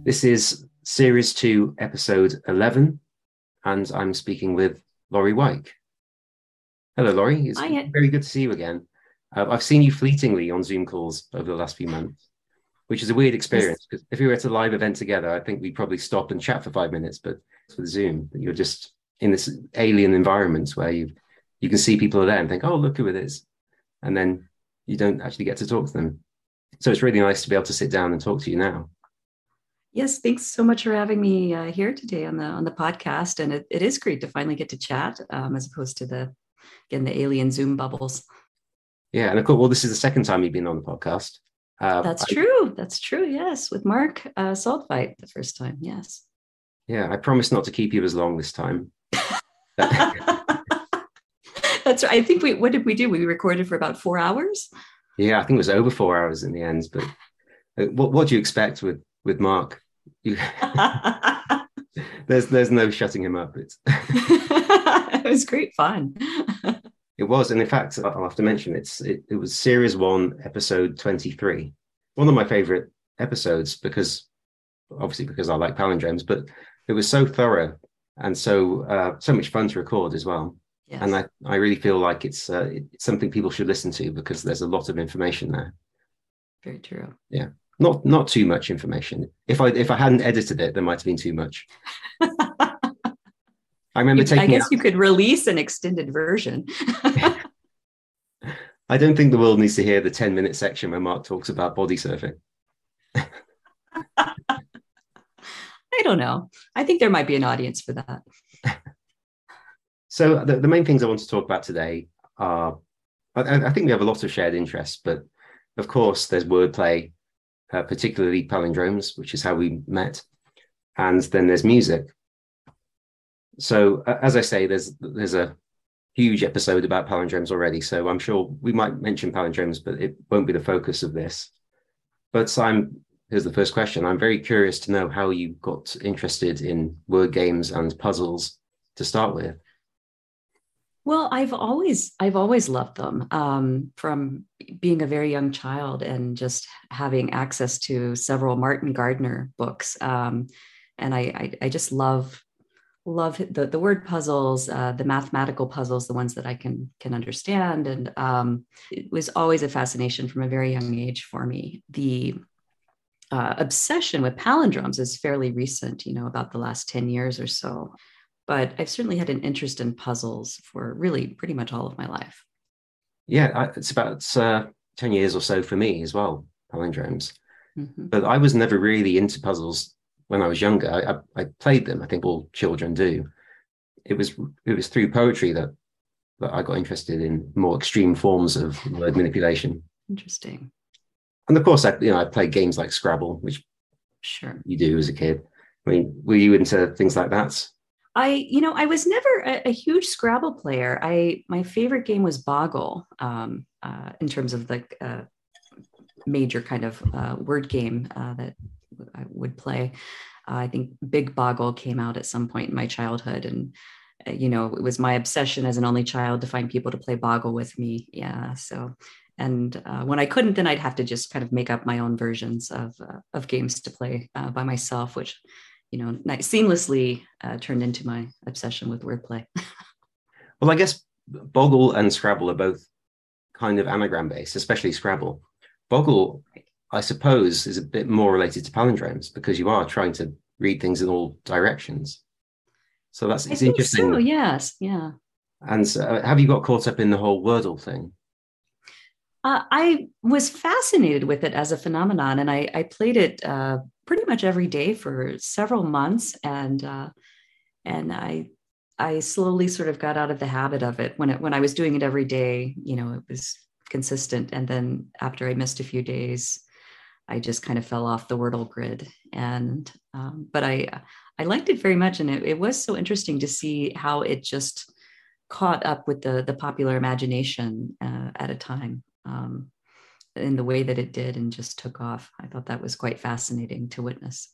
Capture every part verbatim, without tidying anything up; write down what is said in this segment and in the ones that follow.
This is Series two, Episode eleven, and I'm speaking with Laurie Wyke. Hello, Laurie. It's Hi. very good to see you again. Uh, I've seen you fleetingly on Zoom calls over the last few months, which is a weird Yes. experience, because if we were at a live event together, I think we'd probably stop and chat for five minutes, but with Zoom, you're just in this alien environment where you you can see people are there and think, oh, look who it is. And then you don't actually get to talk to them. So it's really nice to be able to sit down and talk to you now. Yes. Thanks so much for having me uh, here today on the on the podcast, and it, it is great to finally get to chat um, as opposed to the again the alien Zoom bubbles. Yeah, and of course, well, this is the second time you've been on the podcast. Uh, That's I, true. That's true. Yes, with Mark uh, Saltfight the first time. Yes. Yeah, I promise not to keep you as long this time. That's right. I think we. What did we do? We recorded for about four hours. Yeah, I think it was over four hours in the end. But uh, what what do you expect with with Mark? You, there's there's no shutting him up. It's it was great fun. It was, and in fact, I'll have to mention it's it, it was Series One, Episode twenty-three. One of my favorite episodes because obviously because I like palindromes, but it was so thorough and so uh, so much fun to record as well. Yes. And I, I really feel like it's uh, it's something people should listen to because there's a lot of information there. Very true. Yeah, not not too much information. If I if I hadn't edited it, there might have been too much. I remember you, taking. I guess out... you could release an extended version. I don't think the world needs to hear the ten minute section where Mark talks about body surfing. I don't know. I think there might be an audience for that. So the, the main things I want to talk about today are, I, I think we have a lot of shared interests, but of course there's wordplay, uh, particularly palindromes, which is how we met. And then there's music. So uh, as I say, there's there's a huge episode about palindromes already. So I'm sure we might mention palindromes, but it won't be the focus of this. But I'm, here's the first question. I'm very curious to know how you got interested in word games and puzzles to start with. Well, I've always I've always loved them um, from being a very young child and just having access to several Martin Gardner books. Um, and I, I, I just love love the, the word puzzles, uh, the mathematical puzzles, the ones that I can can understand. And um, it was always a fascination from a very young age for me. The uh, obsession with palindromes is fairly recent, you know, about the last ten years or so. But I've certainly had an interest in puzzles for really pretty much all of my life. Yeah, it's about uh, ten years or so for me as well, palindromes. Mm-hmm. But I was never really into puzzles when I was younger. I, I, I played them. I think all children do. It was it was through poetry that, that I got interested in more extreme forms of word manipulation. Interesting. And of course, I, you know, I played games like Scrabble, which sure you do as a kid. I mean, were you into things like that? I, you know, I was never a, a huge Scrabble player. I, my favorite game was Boggle, um, uh, in terms of the uh, major kind of uh, word game uh, that I would play. Uh, I think Big Boggle came out at some point in my childhood, and uh, you know, it was my obsession as an only child to find people to play Boggle with me. Yeah, so. And uh, when I couldn't, then I'd have to just kind of make up my own versions of uh, of games to play uh, by myself, which, you know, seamlessly uh, turned into my obsession with wordplay. Well, I guess Boggle and Scrabble are both kind of anagram based, especially Scrabble. Boggle, I suppose, is a bit more related to palindromes because you are trying to read things in all directions. So that's it's I think interesting. So, yes, yeah. And so, uh, have you got caught up in the whole Wordle thing? Uh, I was fascinated with it as a phenomenon, and I, I played it uh, pretty much every day for several months, and uh, and I I slowly sort of got out of the habit of it. When it when I was doing it every day, you know, it was consistent, and then after I missed a few days, I just kind of fell off the Wordle grid. And um, but I I liked it very much, and it, it was so interesting to see how it just caught up with the the popular imagination uh, at a time. Um, in the way that it did and just took off. I thought that was quite fascinating to witness.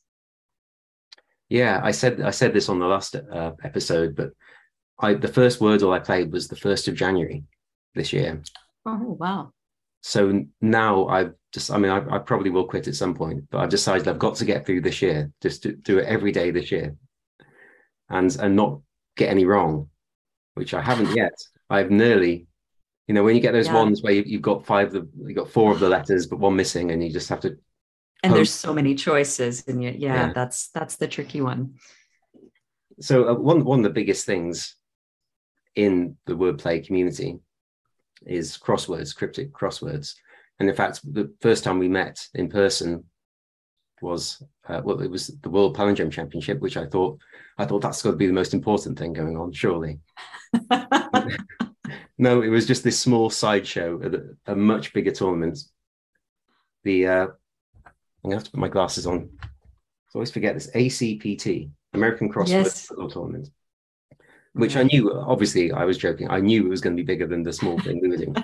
Yeah, I said I said this on the last uh, episode, but I the first Wordle I played was the first of January this year. Oh, wow. so now I've just, I mean, I, I probably will quit at some point, but I've decided I've got to get through this year, just to do it every day this year, and and not get any wrong, which I haven't yet. I've nearly, you know, when you get those Yeah. ones where you, you've got five, of the, you've got four of the letters, but one missing, and you just have to. And there's so many choices, and you, yeah, Yeah. that's that's the tricky one. So uh, one one of the biggest things in the wordplay community is crosswords, cryptic crosswords. And in fact, the first time we met in person was uh, well, it was the World Palindrome Championship, which I thought I thought that's got to be the most important thing going on, surely. No, it was just this small sideshow at a, a much bigger tournament. The uh, I'm gonna have to put my glasses on. I always forget this A C P T, American Crossword Yes. Puzzle Tournament, which right. I knew. Obviously, I was joking. I knew it was going to be bigger than the small thing we were doing.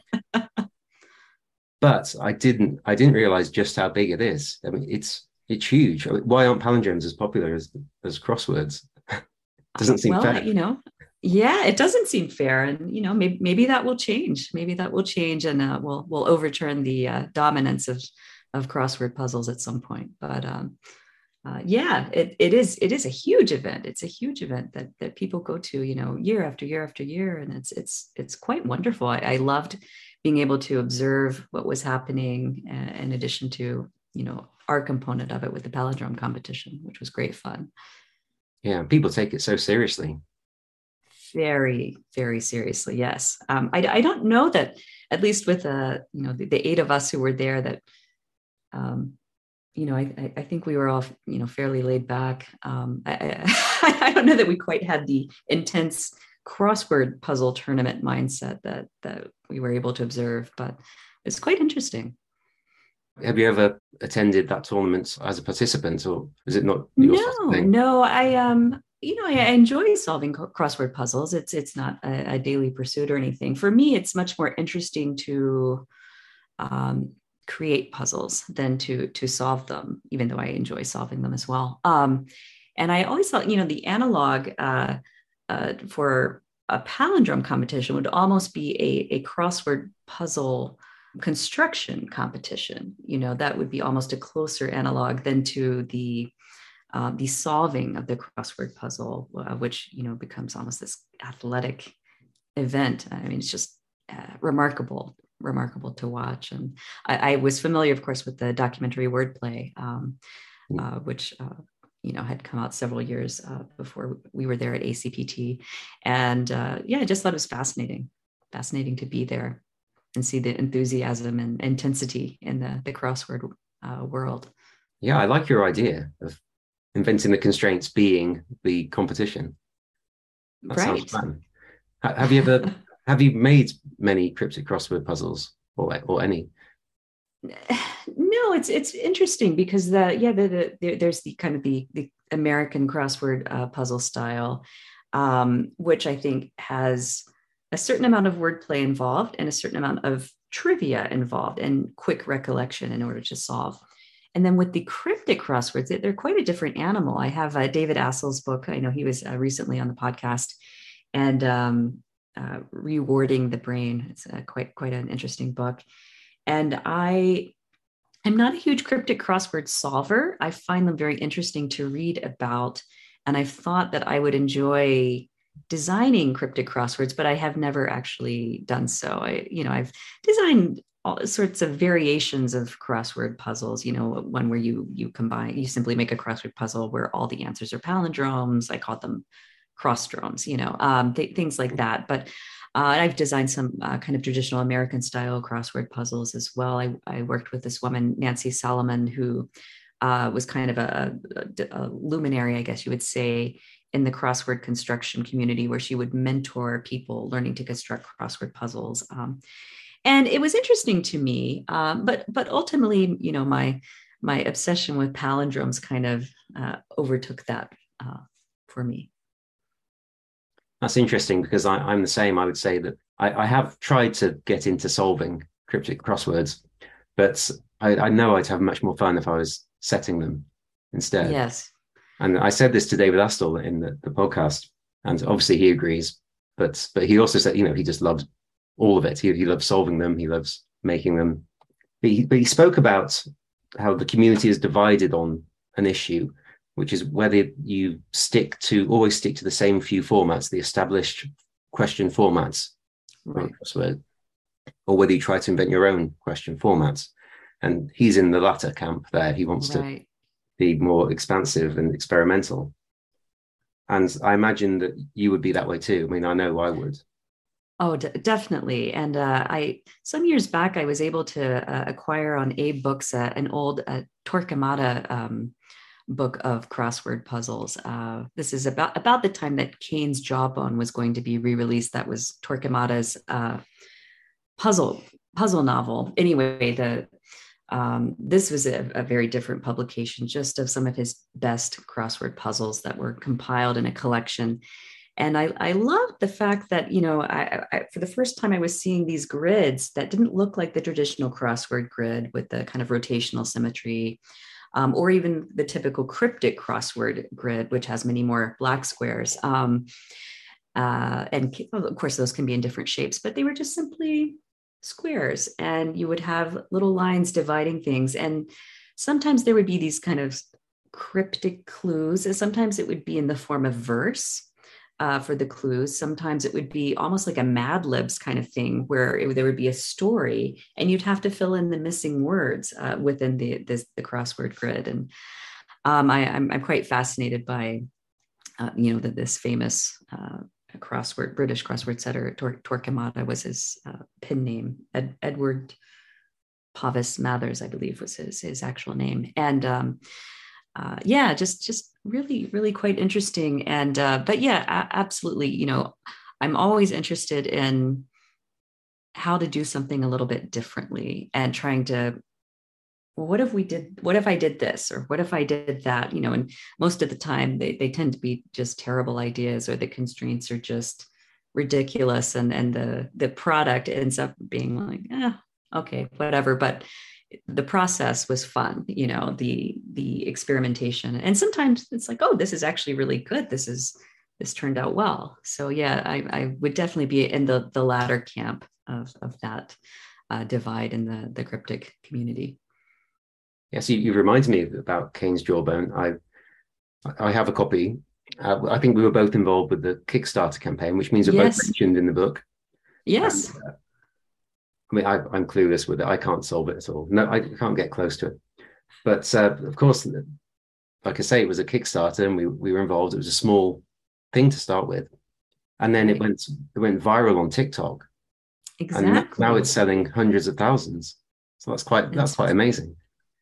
But I didn't. I didn't realize just how big it is. I mean, it's it's huge. I mean, why aren't palindromes as popular as as crosswords? Doesn't seem well, fair. You know, yeah, it doesn't seem fair, and you know, maybe maybe that will change. Maybe that will change, and uh, we'll we'll overturn the uh, dominance of of crossword puzzles at some point. But um, uh, yeah, it it is it is a huge event. It's a huge event that that people go to, you know, year after year after year, and it's it's it's quite wonderful. I, I loved being able to observe what was happening, uh, in addition to, you know, our component of it with the palindrome competition, which was great fun. Yeah, people take it so seriously. Very, very seriously. Yes. Um, I, I don't know that, at least with, uh, you know, the, the eight of us who were there, that, um, you know, I, I think we were all, you know, fairly laid back. Um, I, I, I don't know that we quite had the intense crossword puzzle tournament mindset that, that we were able to observe, but it's quite interesting. Have you ever attended that tournament as a participant, or is it not your no, sort of thing? No, I, um, you know, I enjoy solving crossword puzzles. It's it's not a, a daily pursuit or anything. For me, it's much more interesting to um, create puzzles than to to solve them, even though I enjoy solving them as well. Um, and I always thought, you know, the analog uh, uh, for a palindrome competition would almost be a, a crossword puzzle construction competition. You know, that would be almost a closer analog than to the Uh, the solving of the crossword puzzle, uh, which, you know, becomes almost this athletic event. I mean, it's just uh, remarkable, remarkable to watch. And I, I was familiar, of course, with the documentary Wordplay, um, uh, which, uh, you know, had come out several years uh, before we were there at A C P T. And uh, yeah, I just thought it was fascinating, fascinating to be there and see the enthusiasm and intensity in the, the crossword uh, world. Yeah, I like your idea of inventing the constraints being the competition. That right. sounds fun. Have you ever have you made many cryptic crossword puzzles, or or any? No, it's it's interesting because the yeah the, the, the there's the kind of the the American crossword uh, puzzle style, um, which I think has a certain amount of wordplay involved and a certain amount of trivia involved and quick recollection in order to solve. And then with the cryptic crosswords, they're quite a different animal. I have uh, David Assel's book. I know he was uh, recently on the podcast, and um, uh, Rewarding the Brain. It's uh, quite quite an interesting book. And I am not a huge cryptic crossword solver. I find them very interesting to read about, and I've thought that I would enjoy designing cryptic crosswords, but I have never actually done so. I, you know, I've designed all sorts of variations of crossword puzzles, you know, one where you you combine, you simply make a crossword puzzle where all the answers are palindromes. I call them crossdromes, you know, um, th- things like that. But uh, I've designed some uh, kind of traditional American style crossword puzzles as well. I, I worked with this woman, Nancy Solomon, who uh, was kind of a, a, a luminary, I guess you would say, in the crossword construction community, where she would mentor people learning to construct crossword puzzles. Um, And it was interesting to me, um, but but ultimately, you know, my my obsession with palindromes kind of uh, overtook that uh, for me. That's interesting, because I, I'm the same. I would say that I, I have tried to get into solving cryptic crosswords, but I, I know I'd have much more fun if I was setting them instead. Yes. And I said this to David Astle in the, the podcast, and obviously he agrees. But but he also said, you know, he just loves all of it. He, he loves solving them. He loves making them. but he, but he spoke about how the community is divided on an issue, which is whether you stick to always stick to the same few formats, the established question formats, Right. or whether you try to invent your own question formats. And he's in the latter camp there. He wants right. to be more expansive and experimental. And I imagine that you would be that way too. I mean, I know I would. Oh, d- definitely. And uh, I, some years back, I was able to uh, acquire on Abe Books uh, an old uh, Torquemada um, book of crossword puzzles. Uh, this is about, about the time that Kane's Jawbone was going to be re-released. That was Torquemada's uh, puzzle puzzle novel. Anyway, the um, this was a, a very different publication, just of some of his best crossword puzzles that were compiled in a collection. And I, I loved the fact that, you know, I, I, for the first time, I was seeing these grids that didn't look like the traditional crossword grid with the kind of rotational symmetry, um, or even the typical cryptic crossword grid, which has many more black squares. Um, uh, and of course, those can be in different shapes, but they were just simply squares, and you would have little lines dividing things. And sometimes there would be these kind of cryptic clues, and sometimes it would be in the form of verse. Uh, for the clues. Sometimes it would be almost like a Mad Libs kind of thing, where it, there would be a story and you'd have to fill in the missing words uh, within the, this, the crossword grid. And um, I, I'm, I'm quite fascinated by, uh, you know, that this famous uh, crossword, British crossword setter, Tor- Torquemada was his uh, pen name. Ed, Edward Pavis Mathers, I believe, was his, his actual name. And um, uh, yeah, just, just really, really quite interesting. And, uh, but yeah, a- absolutely. You know, I'm always interested in how to do something a little bit differently and trying to, well, what if we did, what if I did this, or what if I did that, you know, and most of the time they, they tend to be just terrible ideas, or the constraints are just ridiculous. And, and the, the product ends up being like, eh, okay, whatever. But the process was fun, you know, the the experimentation. And sometimes it's like, oh, this is actually really good. This is this turned out well. So yeah, I, I would definitely be in the the latter camp of, of that uh, divide in the, the cryptic community. Yes, you, you reminded me about Kane's Jawbone. I I have a copy. Uh, I think we were both involved with the Kickstarter campaign, which means we're Yes. both mentioned in the book. Yes. And, uh, I mean, I, I'm clueless with it. I can't solve it at all. No, I can't get close to it. But uh, of course, like I say, it was a Kickstarter, and we we were involved. It was a small thing to start with, and then right. it went it went viral on TikTok. Exactly. And now it's selling hundreds of thousands. So that's quite that's quite amazing.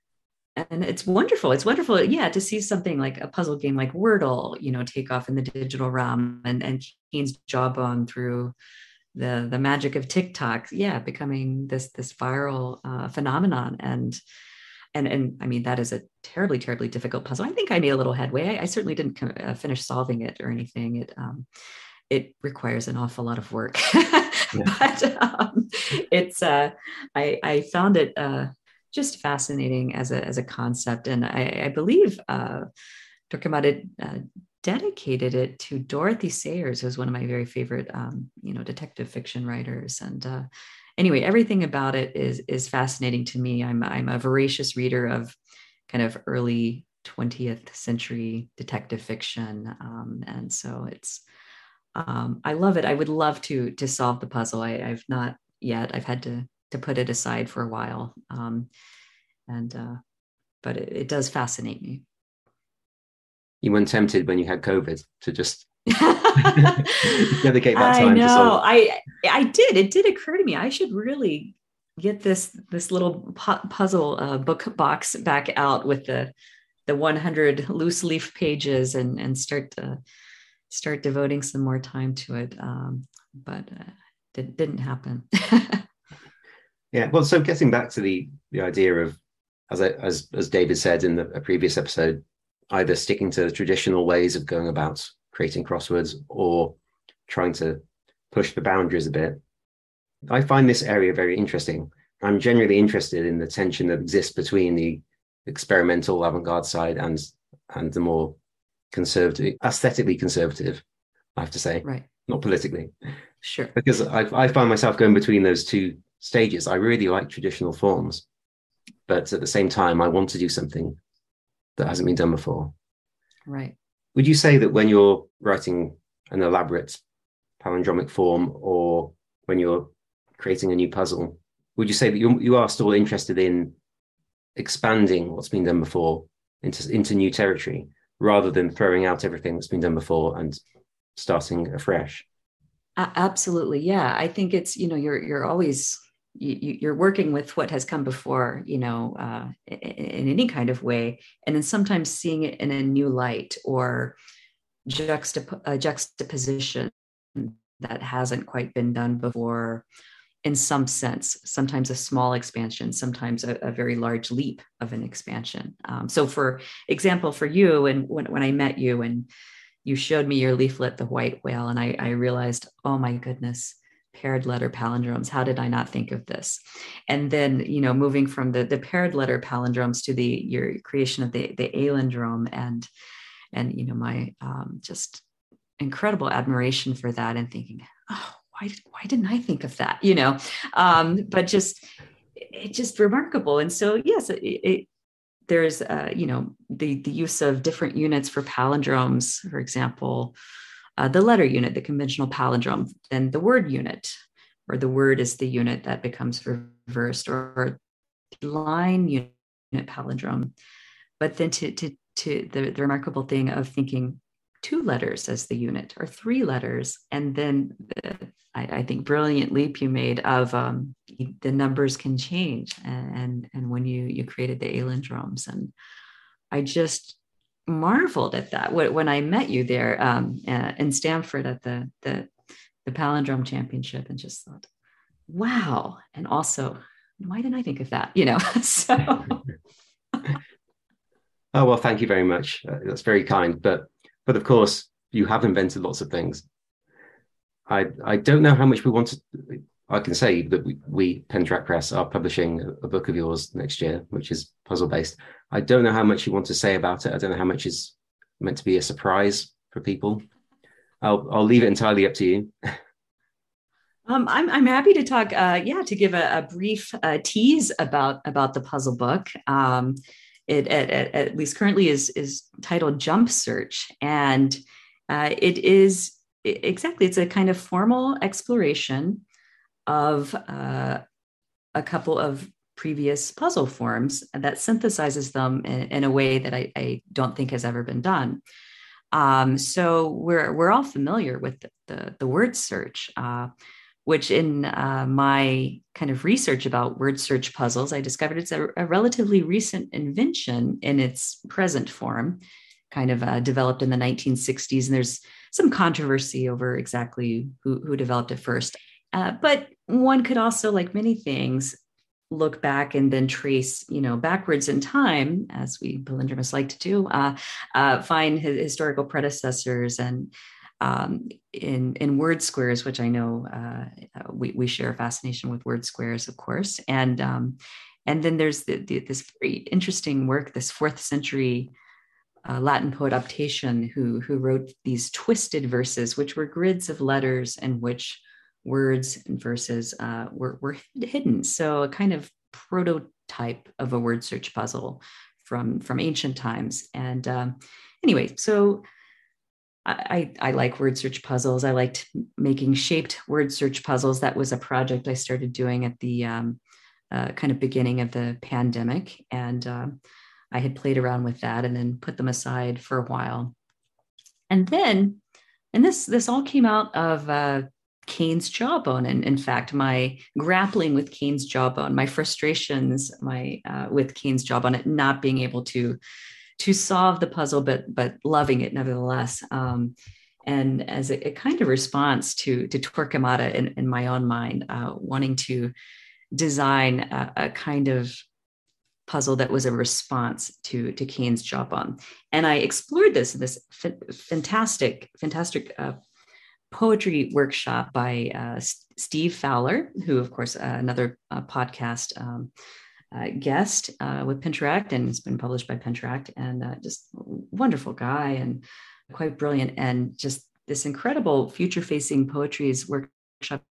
And it's wonderful. It's wonderful, yeah, to see something like a puzzle game like Wordle, you know, take off in the digital realm, and and Kane's Jawbone through the the magic of TikTok, yeah, becoming this this viral uh, phenomenon. And and and I mean, that is a terribly terribly difficult puzzle. I think I made a little headway. I, I certainly didn't uh, finish solving it or anything. It um, it requires an awful lot of work, yeah. But um, it's uh, I I found it uh, just fascinating as a as a concept, and I, I believe uh, Torquemada uh, dedicated it to Dorothy Sayers, who's one of my very favorite, um, you know, detective fiction writers. And uh, anyway, everything about it is is fascinating to me. I'm I'm a voracious reader of kind of early twentieth century detective fiction, um, and so it's um, I love it. I would love to to solve the puzzle. I, I've not yet. I've had to to put it aside for a while, um, and uh, but it, it does fascinate me. You weren't tempted when you had COVID to just dedicate that time I know. to solve. I I did. It did occur to me. I should really get this this little pu- puzzle uh, book box back out with the the one hundred loose leaf pages and and start to start devoting some more time to it. Um, but uh, it didn't happen. Yeah. Well, so getting back to the the idea of, as I, as as David said in the a previous episode, either sticking to the traditional ways of going about creating crosswords or trying to push the boundaries a bit. I find this area very interesting. I'm generally interested in the tension that exists between the experimental avant-garde side and and the more conservative, aesthetically conservative, I have to say, right? Not politically. Sure. Because I, I find myself going between those two stages. I really like traditional forms, but at the same time, I want to do something that hasn't been done before. Right. Would you say that when you're writing an elaborate palindromic form, or when you're creating a new puzzle, would you say that you you are still interested in expanding what's been done before into into new territory, rather than throwing out everything that's been done before and starting afresh? Uh, absolutely, yeah. I think it's, you know, you're you're always you, you're working with what has come before, you know, uh, in, in any kind of way, and then sometimes seeing it in a new light, or juxtap- a juxtaposition that hasn't quite been done before, in some sense, sometimes a small expansion, sometimes a, a very large leap of an expansion. Um, so for example, for you, and when, when I met you and you showed me your leaflet, The White Whale, and I, I realized, oh my goodness, paired letter palindromes. How did I not think of this? And then, you know, moving from the, the paired letter palindromes to the your creation of the, the alendrome, and, and, you know, my um, just incredible admiration for that, and thinking, oh, why, did, why didn't I think of that? You know, um, but just, it's just remarkable. And so, yes, it, it, there's, uh, you know, the, the use of different units for palindromes, for example, uh, the letter unit, the conventional palindrome, then the word unit, or the word is the unit that becomes reversed, or line unit palindrome. But then to, to, to the, the remarkable thing of thinking two letters as the unit, or three letters, and then the, I, I think brilliant leap you made of um, the numbers can change, and, and and when you you created the alendromes, and I just marveled at that when I met you there um, uh, in Stanford at the, the the palindrome championship, and just thought, wow. And also, why didn't I think of that? You know, so. Oh, well, thank you very much. Uh, that's very kind. But but of course, you have invented lots of things. I I don't know how much we want to. I can say that we, we Pentrack Press, are publishing a, a book of yours next year, which is puzzle based. I don't know how much you want to say about it. I don't know how much is meant to be a surprise for people. I'll I'll leave it entirely up to you. Um, I'm I'm happy to talk. Uh, yeah, to give a, a brief uh, tease about about the puzzle book. Um, it at, at, at least currently is is titled Jump Search, and uh, it is exactly, it's a kind of formal exploration of uh, a couple of previous puzzle forms that synthesizes them in, in a way that I, I don't think has ever been done. Um, so we're we're all familiar with the the, the word search, uh, which in uh, my kind of research about word search puzzles, I discovered it's a, a relatively recent invention in its present form, kind of uh, developed in the nineteen sixties, and there's some controversy over exactly who, who developed it first. Uh, but one could also, like many things, look back and then trace, you know, backwards in time, as we palindromists like to do, uh, uh, find historical predecessors, and um, in in word squares, which I know uh, we we share a fascination with word squares, of course, and um, and then there's the, the, this very interesting work, this fourth century uh, Latin poet Optatian, who who wrote these twisted verses, which were grids of letters in which words and verses uh, were, were hidden. So a kind of prototype of a word search puzzle from, from ancient times. And um, anyway, so I, I like word search puzzles. I liked making shaped word search puzzles. That was a project I started doing at the um, uh, kind of beginning of the pandemic. And um, I had played around with that and then put them aside for a while. And then, and this, this all came out of uh, Cain's Jawbone. And in fact, my grappling with Cain's Jawbone, my frustrations, my uh, with Cain's Jawbone, at not being able to to solve the puzzle, but but loving it nevertheless. Um, and as a, a kind of response to to Torquemada in, in my own mind, uh, wanting to design a, a kind of puzzle that was a response to to Cain's Jawbone. And I explored this in this f- fantastic, fantastic uh, poetry workshop by uh, Steve Fowler, who, of course, uh, another uh, podcast um, uh, guest uh, with Penteract, and it's been published by Penteract, and uh, just wonderful guy and quite brilliant, and just this incredible future-facing poetry workshop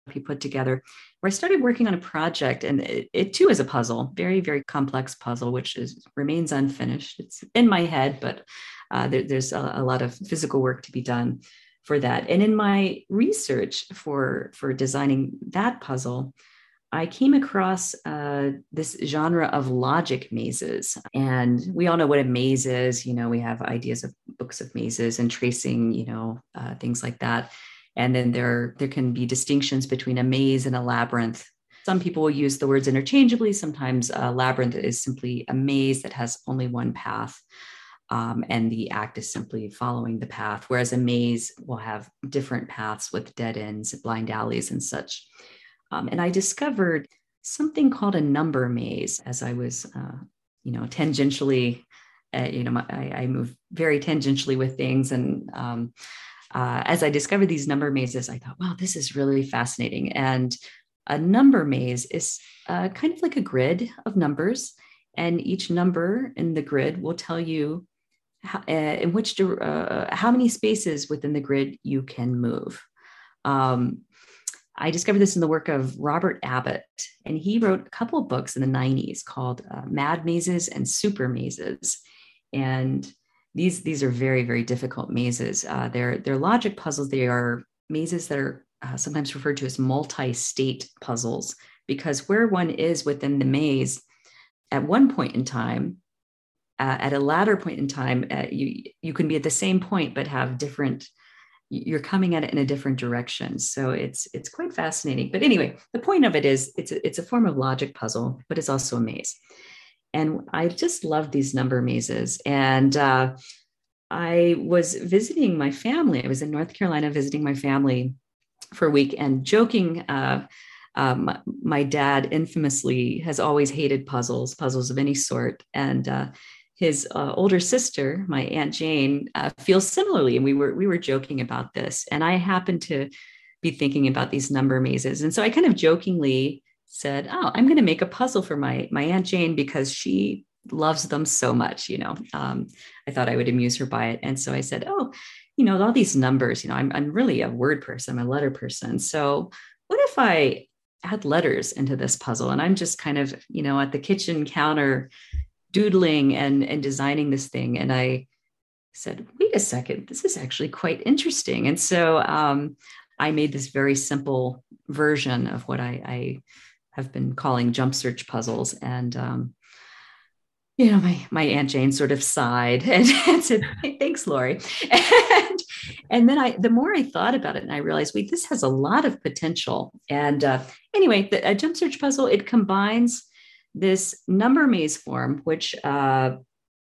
he put together, where I started working on a project, and it, it too is a puzzle, very, very complex puzzle, which is remains unfinished. It's in my head, but uh, there, there's a, a lot of physical work to be done for that. And in my research for, for designing that puzzle, I came across uh, this genre of logic mazes. And we all know what a maze is. You know, we have ideas of books of mazes and tracing, you know, uh, things like that. And then there, there can be distinctions between a maze and a labyrinth. Some people will use the words interchangeably. Sometimes a labyrinth is simply a maze that has only one path. Um, and the act is simply following the path, whereas a maze will have different paths with dead ends, blind alleys, and such. Um, and I discovered something called a number maze as I was, uh, you know, tangentially, uh, you know, my, I, I move very tangentially with things. And um, uh, as I discovered these number mazes, I thought, wow, this is really fascinating. And a number maze is uh, kind of like a grid of numbers. And each number in the grid will tell you how, uh, in which, uh, how many spaces within the grid you can move. Um, I discovered this in the work of Robert Abbott, and he wrote a couple of books in the nineties called uh, Mad Mazes and Super Mazes. And these, these are very, very difficult mazes. Uh, they're, they're logic puzzles. They are mazes that are uh, sometimes referred to as multi-state puzzles, because where one is within the maze at one point in time, uh, at a latter point in time, uh, you, you can be at the same point, but have different you're coming at it in a different direction. So it's it's quite fascinating. But anyway, the point of it is it's a, it's a form of logic puzzle, but it's also a maze. And I just love these number mazes. And uh, I was visiting my family. I was in North Carolina visiting my family for a week and joking. Uh, um, my dad infamously has always hated puzzles, puzzles of any sort. And uh, his uh, older sister, my Aunt Jane, uh, feels similarly. And we were we were joking about this. And I happened to be thinking about these number mazes. And so I kind of jokingly said, oh, I'm going to make a puzzle for my, my Aunt Jane because she loves them so much. You know, um, I thought I would amuse her by it. And so I said, oh, you know, all these numbers, you know, I'm, I'm really a word person, I'm a letter person. So what if I add letters into this puzzle? And I'm just kind of, you know, at the kitchen counter doodling and, and designing this thing. And I said, wait a second, this is actually quite interesting. And so um, I made this very simple version of what I, I have been calling jump search puzzles. And, um, you know, my, my Aunt Jane sort of sighed and, and said, hey, thanks, Lori. And, and then I, the more I thought about it and I realized, wait, this has a lot of potential. And uh, anyway, the a jump search puzzle, it combines this number maze form, which uh,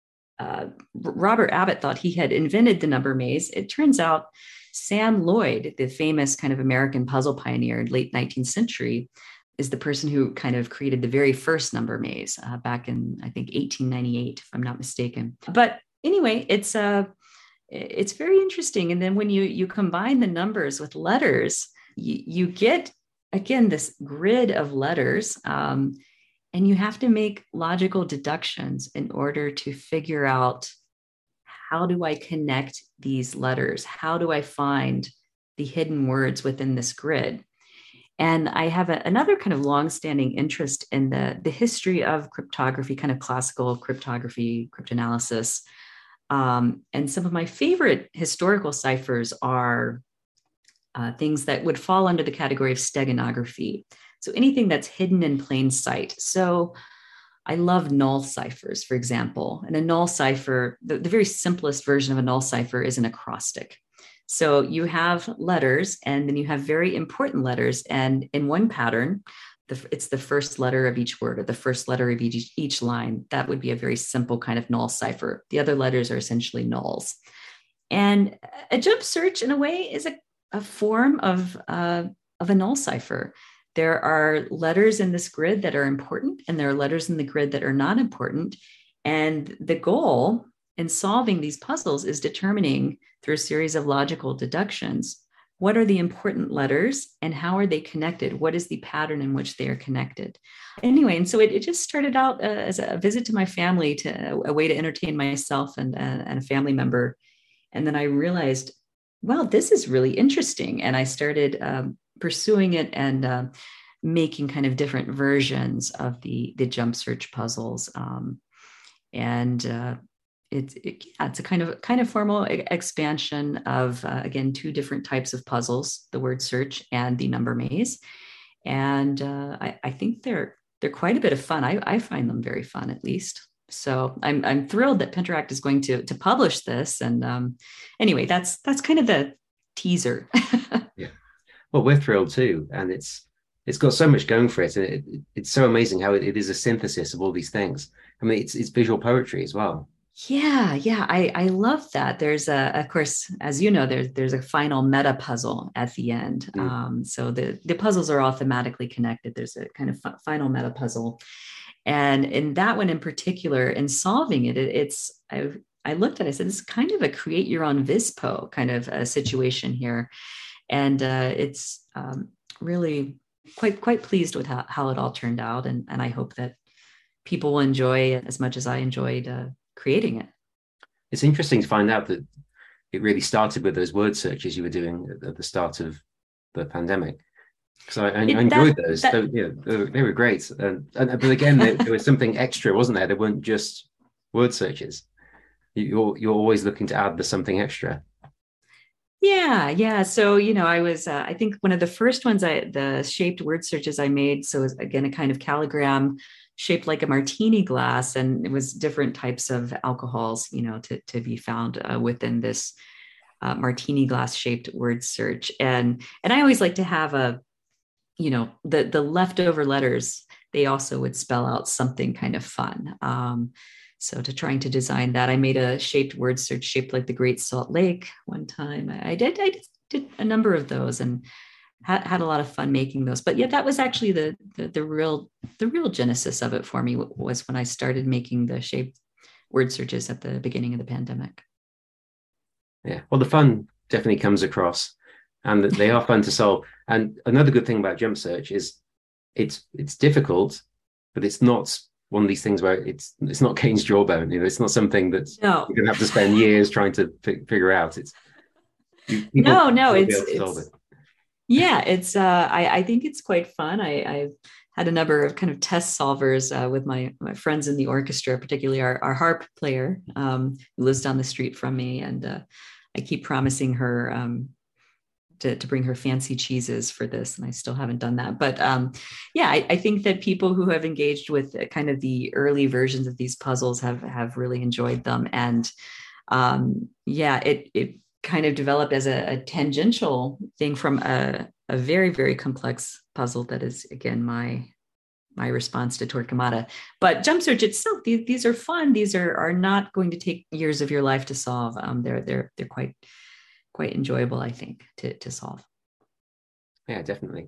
uh, Robert Abbott thought he had invented the number maze. It turns out Sam Lloyd, the famous kind of American puzzle pioneer in late nineteenth century, is the person who kind of created the very first number maze uh, back in, I think, eighteen ninety-eight, if I'm not mistaken. But anyway, it's uh, it's very interesting. And then when you you combine the numbers with letters, you, you get, again, this grid of letters. Um, And you have to make logical deductions in order to figure out, how do I connect these letters? How do I find the hidden words within this grid? And I have a, another kind of longstanding interest in the, the history of cryptography, kind of classical cryptography, cryptanalysis. Um, and some of my favorite historical ciphers are uh, things that would fall under the category of steganography. So anything that's hidden in plain sight. So I love null ciphers, for example. And a null cipher, the, the very simplest version of a null cipher is an acrostic. So you have letters, and then you have very important letters. And in one pattern, the, it's the first letter of each word or the first letter of each, each line. That would be a very simple kind of null cipher. The other letters are essentially nulls. And a jump search, in a way, is a, a form of, uh, of a null cipher. There are letters in this grid that are important, and there are letters in the grid that are not important. And the goal in solving these puzzles is determining, through a series of logical deductions, what are the important letters and how are they connected? What is the pattern in which they are connected? Anyway, and so it, it just started out uh, as a visit to my family, to a way to entertain myself and, uh, and a family member. And then I realized, wow, this is really interesting. And I started um, pursuing it and uh, making kind of different versions of the the jump search puzzles. Um, and uh, it's it, yeah, it's a kind of kind of formal expansion of uh, again two different types of puzzles: the word search and the number maze. And uh, I, I think they're they're quite a bit of fun. I, I find them very fun, at least. So I'm I'm thrilled that Penteract is going to to publish this. And um, anyway, that's that's kind of the teaser. Yeah, well, we're thrilled too, and it's it's got so much going for it. it, it it's so amazing how it, it is a synthesis of all these things. I mean, it's it's visual poetry as well. Yeah, yeah, I I love that. There's a, of course, as you know, there's there's a final meta puzzle at the end. Mm. Um, so the the puzzles are all thematically connected. There's a kind of f- final meta puzzle, and in that one in particular, in solving it, it it's I I looked at it, I said, it's kind of a create your own Vispo kind of a situation here, and uh, it's um, really quite quite pleased with how, how it all turned out, and and I hope that people will enjoy it as much as I enjoyed uh, creating it. It's interesting to find out that it really started with those word searches you were doing at, at the start of the pandemic. Because I, I, I enjoyed that, those. That, so, yeah, they were, they were great. And, and, but again, there, there was something extra, wasn't there? They weren't just word searches. You're you're always looking to add the something extra. Yeah, yeah. So, you know, I was, uh, I think one of the first ones, I the shaped word searches I made. So, it was, again, a kind of calligram shaped like a martini glass, and it was different types of alcohols, you know, to, to be found uh, within this uh, martini glass shaped word search. And, and I always like to have a, you know, the, the leftover letters, they also would spell out something kind of fun. Um, So to trying to design that, I made a shaped word search shaped like the Great Salt Lake one time. I, I did I did a number of those and had, had a lot of fun making those. But yeah, that was actually the, the the real the real genesis of it for me, was when I started making the shaped word searches at the beginning of the pandemic. Yeah, well, the fun definitely comes across, and they are fun to solve. And another good thing about jump search is it's it's difficult, but it's not one of these things where it's it's not Cain's jawbone. You know, it's not something that no. you're going to have to spend years trying to f- figure out. It's you, no, no, it's, it's it. yeah, it's. Uh, I I think it's quite fun. I I've had a number of kind of test solvers uh, with my my friends in the orchestra, particularly our our harp player um, who lives down the street from me, and uh, I keep promising her. Um, To, to bring her fancy cheeses for this, and I still haven't done that. But um, yeah, I, I think that people who have engaged with kind of the early versions of these puzzles have have really enjoyed them. And um, yeah, it it kind of developed as a, a tangential thing from a, a very, very complex puzzle that is, again, my my response to Torquemada. But Jump Search itself, these, these are fun. These are are not going to take years of your life to solve. Um, they're they're they're quite quite enjoyable, I think, to, to solve. Yeah, definitely.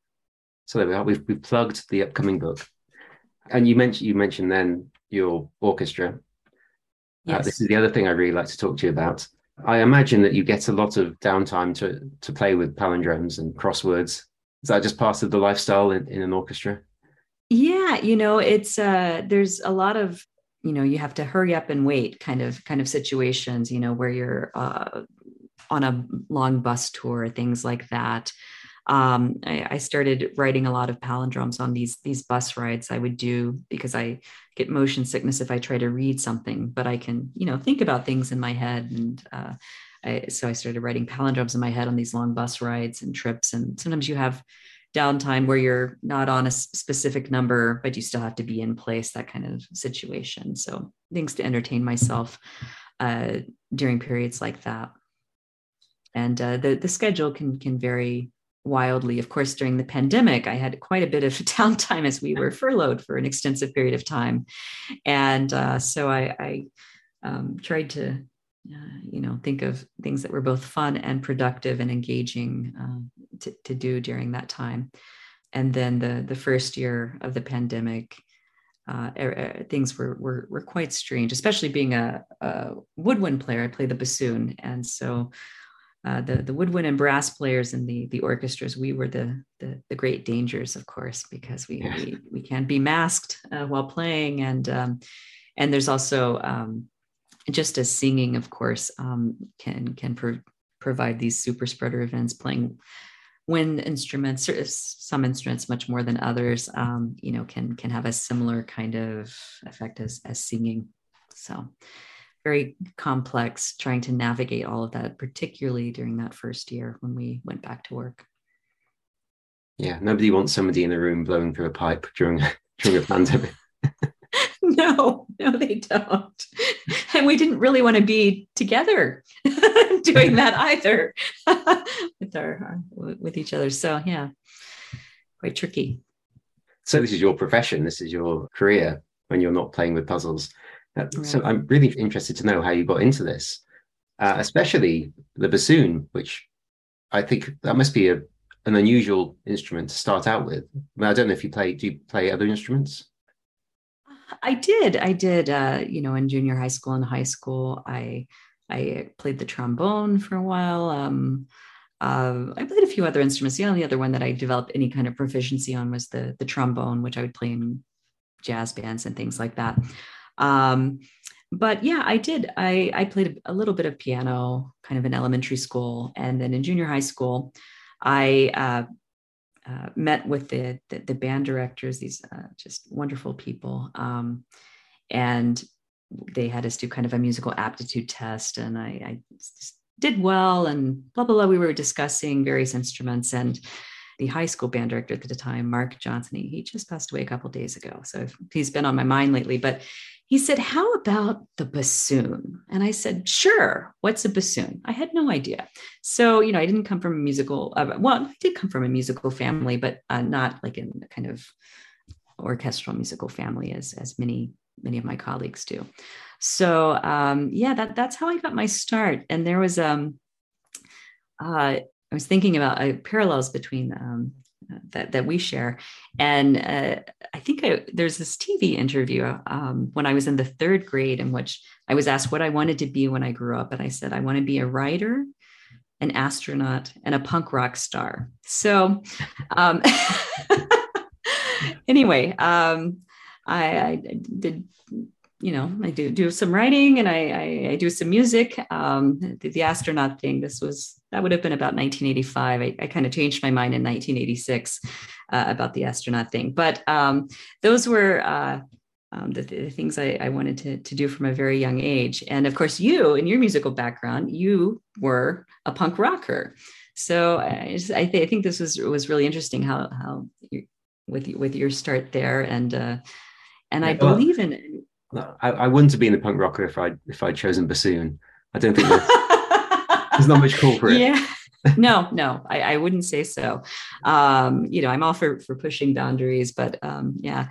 So there we are. We've, we've plugged the upcoming book. And you mentioned you mentioned then your orchestra. Yes. Uh, this is the other thing I really like to talk to you about. I imagine that you get a lot of downtime to, to play with palindromes and crosswords. Is that just part of the lifestyle in, in an orchestra? Yeah, you know, it's uh, there's a lot of, you know, you have to hurry up and wait kind of kind of situations, you know, where you're uh, on a long bus tour, things like that. Um, I, I started writing a lot of palindromes on these, these bus rides I would do, because I get motion sickness if I try to read something, but I can, you know, think about things in my head. And uh, I, so I started writing palindromes in my head on these long bus rides and trips. And sometimes you have downtime where you're not on a specific number, but you still have to be in place, that kind of situation. So things to entertain myself uh, during periods like that. And uh, the, the schedule can can vary wildly. Of course, during the pandemic, I had quite a bit of downtime as we were furloughed for an extensive period of time. And uh, so I, I um, tried to, uh, you know, think of things that were both fun and productive and engaging uh, to, to do during that time. And then the, the first year of the pandemic, uh, er, things were, were, were quite strange, especially being a, a woodwind player. I play the bassoon. And so Uh, the the woodwind and brass players in the the orchestras, we were the the, the great dangers, of course, because we yeah. we, we can be masked uh, while playing, and um, and there's also um, just as singing, of course, um, can can pro- provide these super spreader events. Playing wind instruments, some instruments much more than others, um, you know, can can have a similar kind of effect as as singing. So very complex trying to navigate all of that, particularly during that first year when we went back to work. Yeah, nobody wants somebody in the room blowing through a pipe during during a pandemic. No, no, they don't. And we didn't really want to be together doing that either with our with each other. So yeah, quite tricky. So this is your profession. This is your career when you're not playing with puzzles. Uh, right. So I'm really interested to know how you got into this, uh, especially the bassoon, which I think that must be a, an unusual instrument to start out with. I mean, I don't know if you play, do you play other instruments? I did. I did, uh, you know, in junior high school and high school, I I played the trombone for a while. Um, uh, I played a few other instruments. The only other one that I developed any kind of proficiency on was the, the trombone, which I would play in jazz bands and things like that. Um, but yeah, I did. I, I played a little bit of piano kind of in elementary school. And then in junior high school, I uh, uh, met with the, the, the band directors, these uh, just wonderful people. Um, and they had us do kind of a musical aptitude test. And I, I just did well and blah, blah, blah. We were discussing various instruments, and the high school band director at the time, Mark Johnson, he, he just passed away a couple of days ago. So he's been on my mind lately, but he said, how about the bassoon? And I said, sure. What's a bassoon? I had no idea. So, you know, I didn't come from a musical, uh, well, I did come from a musical family, but uh, not like in a kind of orchestral musical family as, as many, many of my colleagues do. So um, yeah, that, that's how I got my start. And there was, um, uh, I was thinking about uh, parallels between um, that that we share, and uh, I think I, there's this T V interview um, when I was in the third grade in which I was asked what I wanted to be when I grew up, and I said I want to be a writer, an astronaut, and a punk rock star. So, um, anyway, um, I, I did. You know, I do do some writing and I, I, I do some music. Um, the, the astronaut thing, this was, that would have been about nineteen eighty-five. I, I kind of changed my mind in nineteen eighty-six uh, about the astronaut thing. But um, those were uh, um, the, the things I, I wanted to, to do from a very young age. And of course, you, in your musical background, you were a punk rocker. So I, just, I, th- I think this was was really interesting how, how you, with, with your start there. And, uh, and I well, believe in it. I, I wouldn't have been a punk rocker if I if I'd chosen bassoon. I don't think there's, there's not much call for it. Yeah, no, no, I, I wouldn't say so. Um, you know, I'm all for for pushing boundaries, but um, yeah,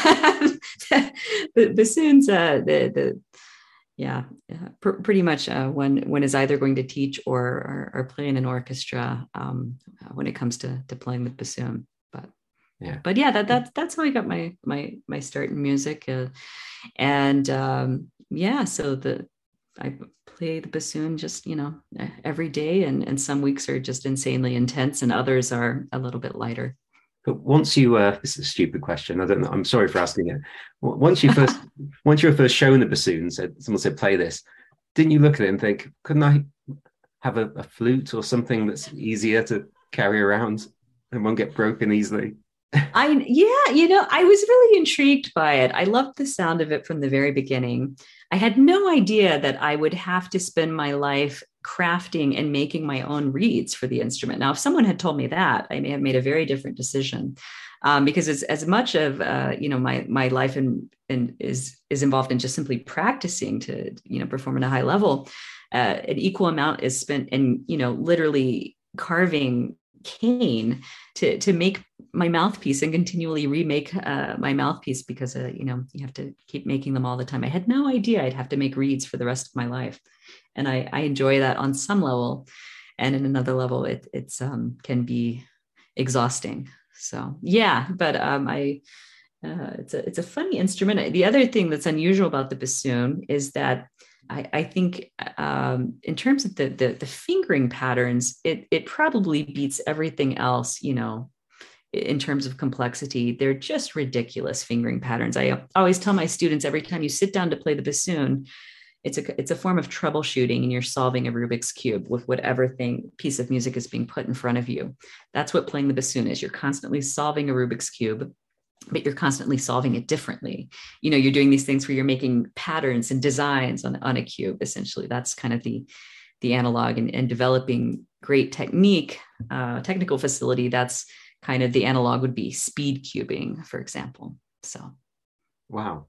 the bassoons, uh, the the yeah, pr- pretty much uh, one one is either going to teach or or, or play in an orchestra um, when it comes to to playing the bassoon. But yeah, but yeah, that that's that's how I got my my my start in music. Uh, And um, yeah, so the I play the bassoon just, you know, every day. And, and some weeks are just insanely intense and others are a little bit lighter. But once you, uh, this is a stupid question. I don't know. I'm sorry for asking it. Once you first, once you were first shown the bassoon, said someone said, play this. Didn't you look at it and think, couldn't I have a, a flute or something that's easier to carry around and won't get broken easily? I, yeah, you know, I was really intrigued by it. I loved the sound of it from the very beginning. I had no idea that I would have to spend my life crafting and making my own reeds for the instrument. Now, if someone had told me that, I may have made a very different decision, um, because it's as much of, uh, you know, my my life in, in is is involved in just simply practicing to, you know, perform at a high level. Uh, an equal amount is spent in, you know, literally carving cane to to make my mouthpiece and continually remake uh, my mouthpiece because, uh, you know, you have to keep making them all the time. I had no idea I'd have to make reeds for the rest of my life. And I, I enjoy that on some level. And in another level, it it's um, can be exhausting. So, yeah, but um, I uh, it's a it's a funny instrument. The other thing that's unusual about the bassoon is that I, I think um, in terms of the, the the fingering patterns, it it probably beats everything else, you know, in terms of complexity. They're just ridiculous fingering patterns. I always tell my students every time you sit down to play the bassoon, it's a it's a form of troubleshooting, and you're solving a Rubik's cube with whatever thing piece of music is being put in front of you. That's what playing the bassoon is. You're constantly solving a Rubik's cube, but you're constantly solving it differently. You know, you're doing these things where you're making patterns and designs on, on a cube. Essentially, that's kind of the the analog, and, and developing great technique, uh, technical facility. That's kind of the analog would be speed cubing, for example. So, wow.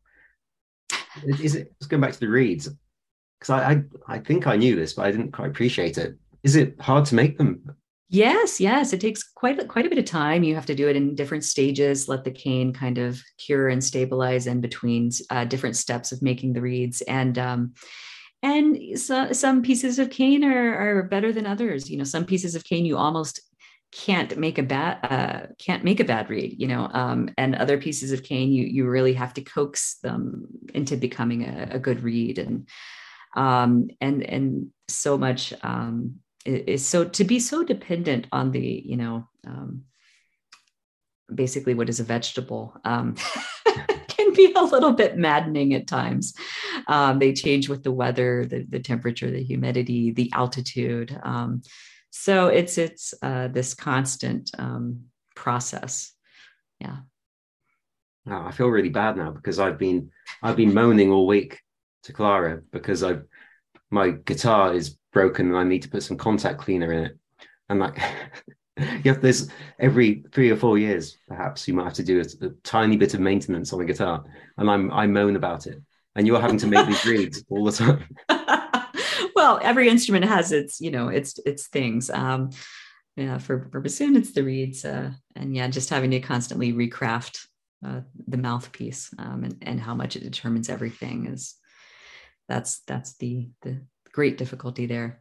Is it, let's go back to the reeds, because I, I I think I knew this, but I didn't quite appreciate it. Is it hard to make them? Yes, yes. It takes quite, quite a bit of time. You have to do it in different stages, let the cane kind of cure and stabilize in between uh, different steps of making the reeds. And um, and so, some pieces of cane are, are better than others. You know, some pieces of cane you almost can't make a bad uh, can't make a bad reed. You know, um, and other pieces of cane you you really have to coax them into becoming a, a good reed. And um, and and so much. Um, is so to be so dependent on the, you know, um, basically what is a vegetable um, can be a little bit maddening at times. Um, they change with the weather, the, the temperature, the humidity, the altitude. Um, so it's it's uh, this constant um, process. Yeah. Oh, I feel really bad now because I've been I've been moaning all week to Clara because I my guitar is broken and I need to put some contact cleaner in it. And like, yeah, there's every three or four years, perhaps you might have to do a, a tiny bit of maintenance on the guitar. And I'm, I moan about it. And you're having to make these reeds all the time. Well, every instrument has its, you know, its, its things. Um, yeah, for, for bassoon, it's the reeds. Uh, and yeah, just having to constantly recraft uh, the mouthpiece um, and, and how much it determines everything is, that's, that's the, the, great difficulty there.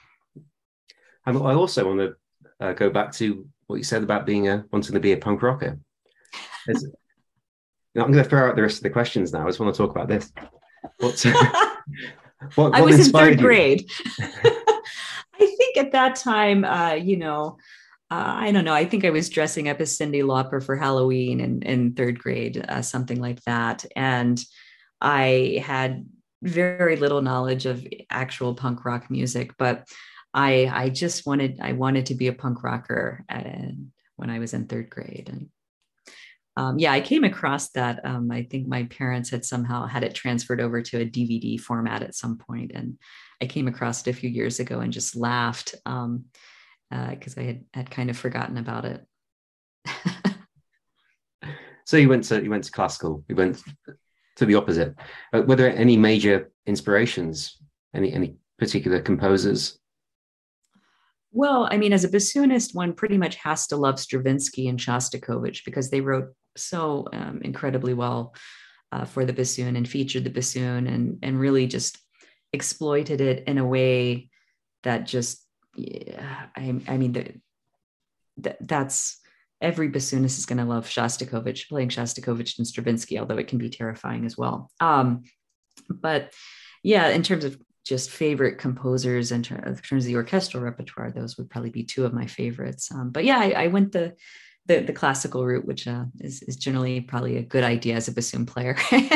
And I also want to uh, go back to what you said about being a wanting to be a punk rocker. You know, I'm going to throw out the rest of the questions now. I just want to talk about this. What's, what, I what was in third you? grade. I think at that time, uh, you know, uh, I don't know. I think I was dressing up as Cyndi Lauper for Halloween in, in third grade, uh, something like that. And I had very little knowledge of actual punk rock music, but I I just wanted I wanted to be a punk rocker at, when I was in third grade. And um, yeah, I came across that. Um, I think my parents had somehow had it transferred over to a D V D format at some point, and I came across it a few years ago and just laughed um, uh, because I had had kind of forgotten about it. So you went to you went to classical. You went to the opposite. Uh, were there any major inspirations? Any any particular composers? Well, I mean, as a bassoonist, one pretty much has to love Stravinsky and Shostakovich because they wrote so um, incredibly well uh, for the bassoon and featured the bassoon and and really just exploited it in a way that just, yeah, I, I mean, the, the, that's every bassoonist is going to love Shostakovich, playing Shostakovich and Stravinsky, although it can be terrifying as well. Um, but yeah, in terms of just favorite composers in, ter- in terms of the orchestral repertoire, those would probably be two of my favorites. Um, but yeah, I, I went the, the the classical route, which uh, is, is generally probably a good idea as a bassoon player.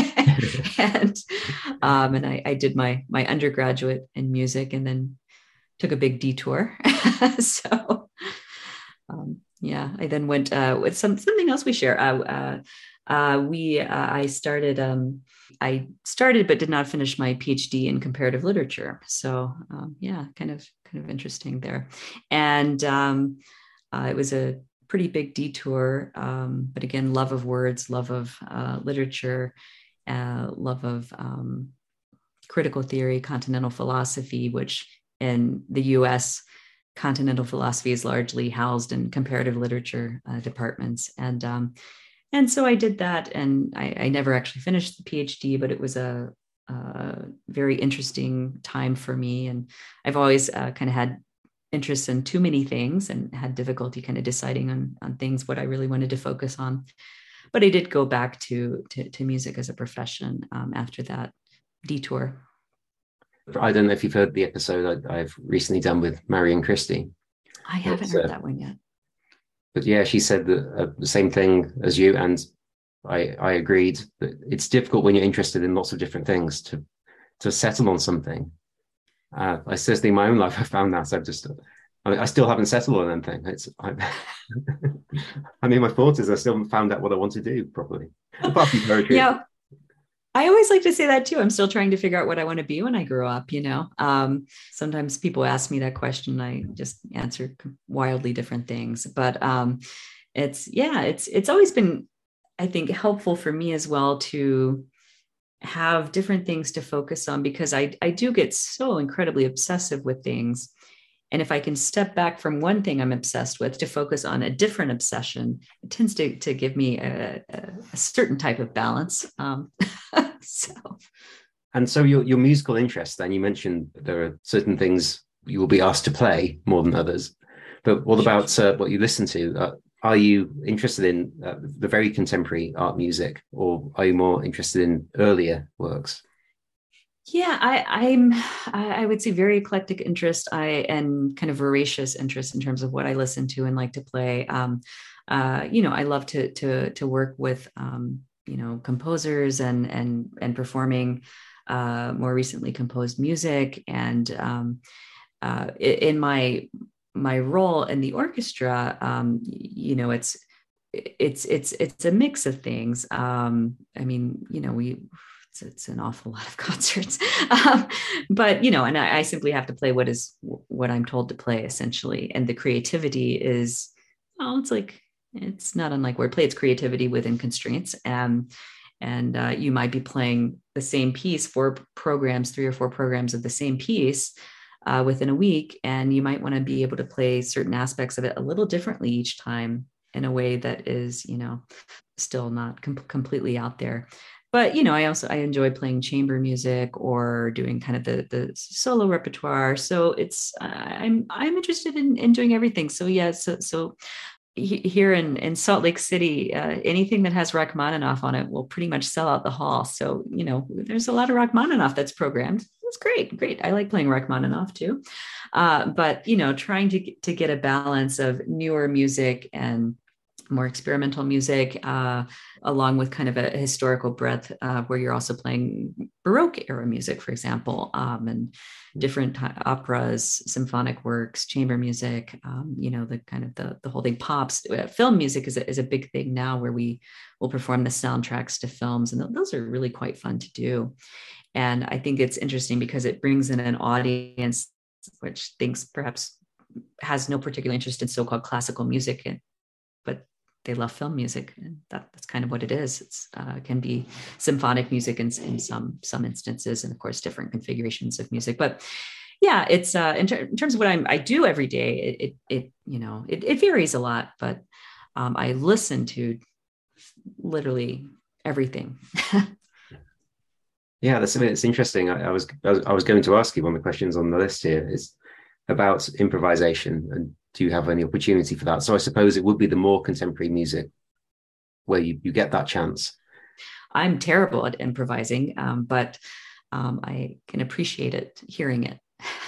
and um, and I, I did my my undergraduate in music and then took a big detour. so um, yeah, I then went uh, with some something else we share. Uh, uh, uh, we uh, I started. Um, I started but did not finish my PhD in comparative literature. So um, yeah, kind of kind of interesting there. And um, uh, it was a pretty big detour. Um, but again, love of words, love of uh, literature, uh, love of um, critical theory, continental philosophy, which in the U S, continental philosophy is largely housed in comparative literature uh, departments. And um, And so I did that, and I, I never actually finished the PhD, but it was a, a very interesting time for me. And I've always uh, kind of had interest in too many things and had difficulty kind of deciding on, on things, what I really wanted to focus on. But I did go back to, to, to music as a profession um, after that detour. I don't know if you've heard the episode I, I've recently done with Marion Christie. I haven't it's, heard uh, that one yet. But yeah, she said the, uh, the same thing as you, and I, I agreed that it's difficult when you're interested in lots of different things to to settle on something. Uh, I certainly in my own life I found that I've just I, I still haven't settled on anything. It's I, I'm in my forties. I still haven't found out what I want to do properly. Apart from poetry. Yeah. I always like to say that too. I'm still trying to figure out what I want to be when I grow up, you know. Um, sometimes people ask me that question. I just answer wildly different things. But um, it's, yeah, it's it's always been, I think, helpful for me as well to have different things to focus on, because I, I do get so incredibly obsessive with things. And if I can step back from one thing I'm obsessed with to focus on a different obsession, it tends to, to give me a, a, a certain type of balance. Um, so. And so your, your musical interest, then you mentioned there are certain things you will be asked to play more than others. But what about uh, what you listen to? Uh, are you interested in uh, the very contemporary art music, or are you more interested in earlier works? Yeah, I, I'm, I would say very eclectic interest. I and kind of voracious interest in terms of what I listen to and like to play. Um, uh, you know, I love to to to work with um, you know, composers and and and performing uh, more recently composed music. And um, uh, in my my role in the orchestra, um, you know, it's it's it's it's a mix of things. Um, I mean, you know, we. It's, it's an awful lot of concerts, um, but you know, and I, I simply have to play what is what I'm told to play, essentially. And the creativity is, well, it's like it's not unlike wordplay. It's creativity within constraints, um, and uh, you might be playing the same piece, four programs, three or four programs of the same piece uh, within a week, and you might want to be able to play certain aspects of it a little differently each time in a way that is, you know, still not com- completely out there. But, you know, I also, I enjoy playing chamber music or doing kind of the, the solo repertoire. So it's, I'm, I'm interested in, in doing everything. So yeah, so, so here in, in Salt Lake City, uh, anything that has Rachmaninoff on it will pretty much sell out the hall. So, you know, there's a lot of Rachmaninoff that's programmed. It's great, great. I like playing Rachmaninoff too. Uh, but, you know, trying to, to get a balance of newer music and more experimental music, uh, along with kind of a historical breadth, uh, where you're also playing Baroque era music, for example, um, and different t- operas, symphonic works, chamber music, um, you know, the kind of the, the whole thing. Pops, uh, film music is a, is a big thing now, where we will perform the soundtracks to films. And th- those are really quite fun to do. And I think it's interesting because it brings in an audience which thinks perhaps has no particular interest in so-called classical music, and, but they love film music, and that, that's kind of what it is. It's uh, can be symphonic music in, in some some instances, and of course different configurations of music. But yeah, it's uh, in, ter- in terms of what I'm, I do every day. It, it, it you know it, it varies a lot, but um, I listen to literally everything. Yeah, that's something that's interesting. I, I was I was I was going to ask you, one of the questions on the list here is about improvisation, and do you have any opportunity for that? So I suppose it would be the more contemporary music where you, you get that chance. I'm terrible at improvising, um, but um, I can appreciate it, hearing it.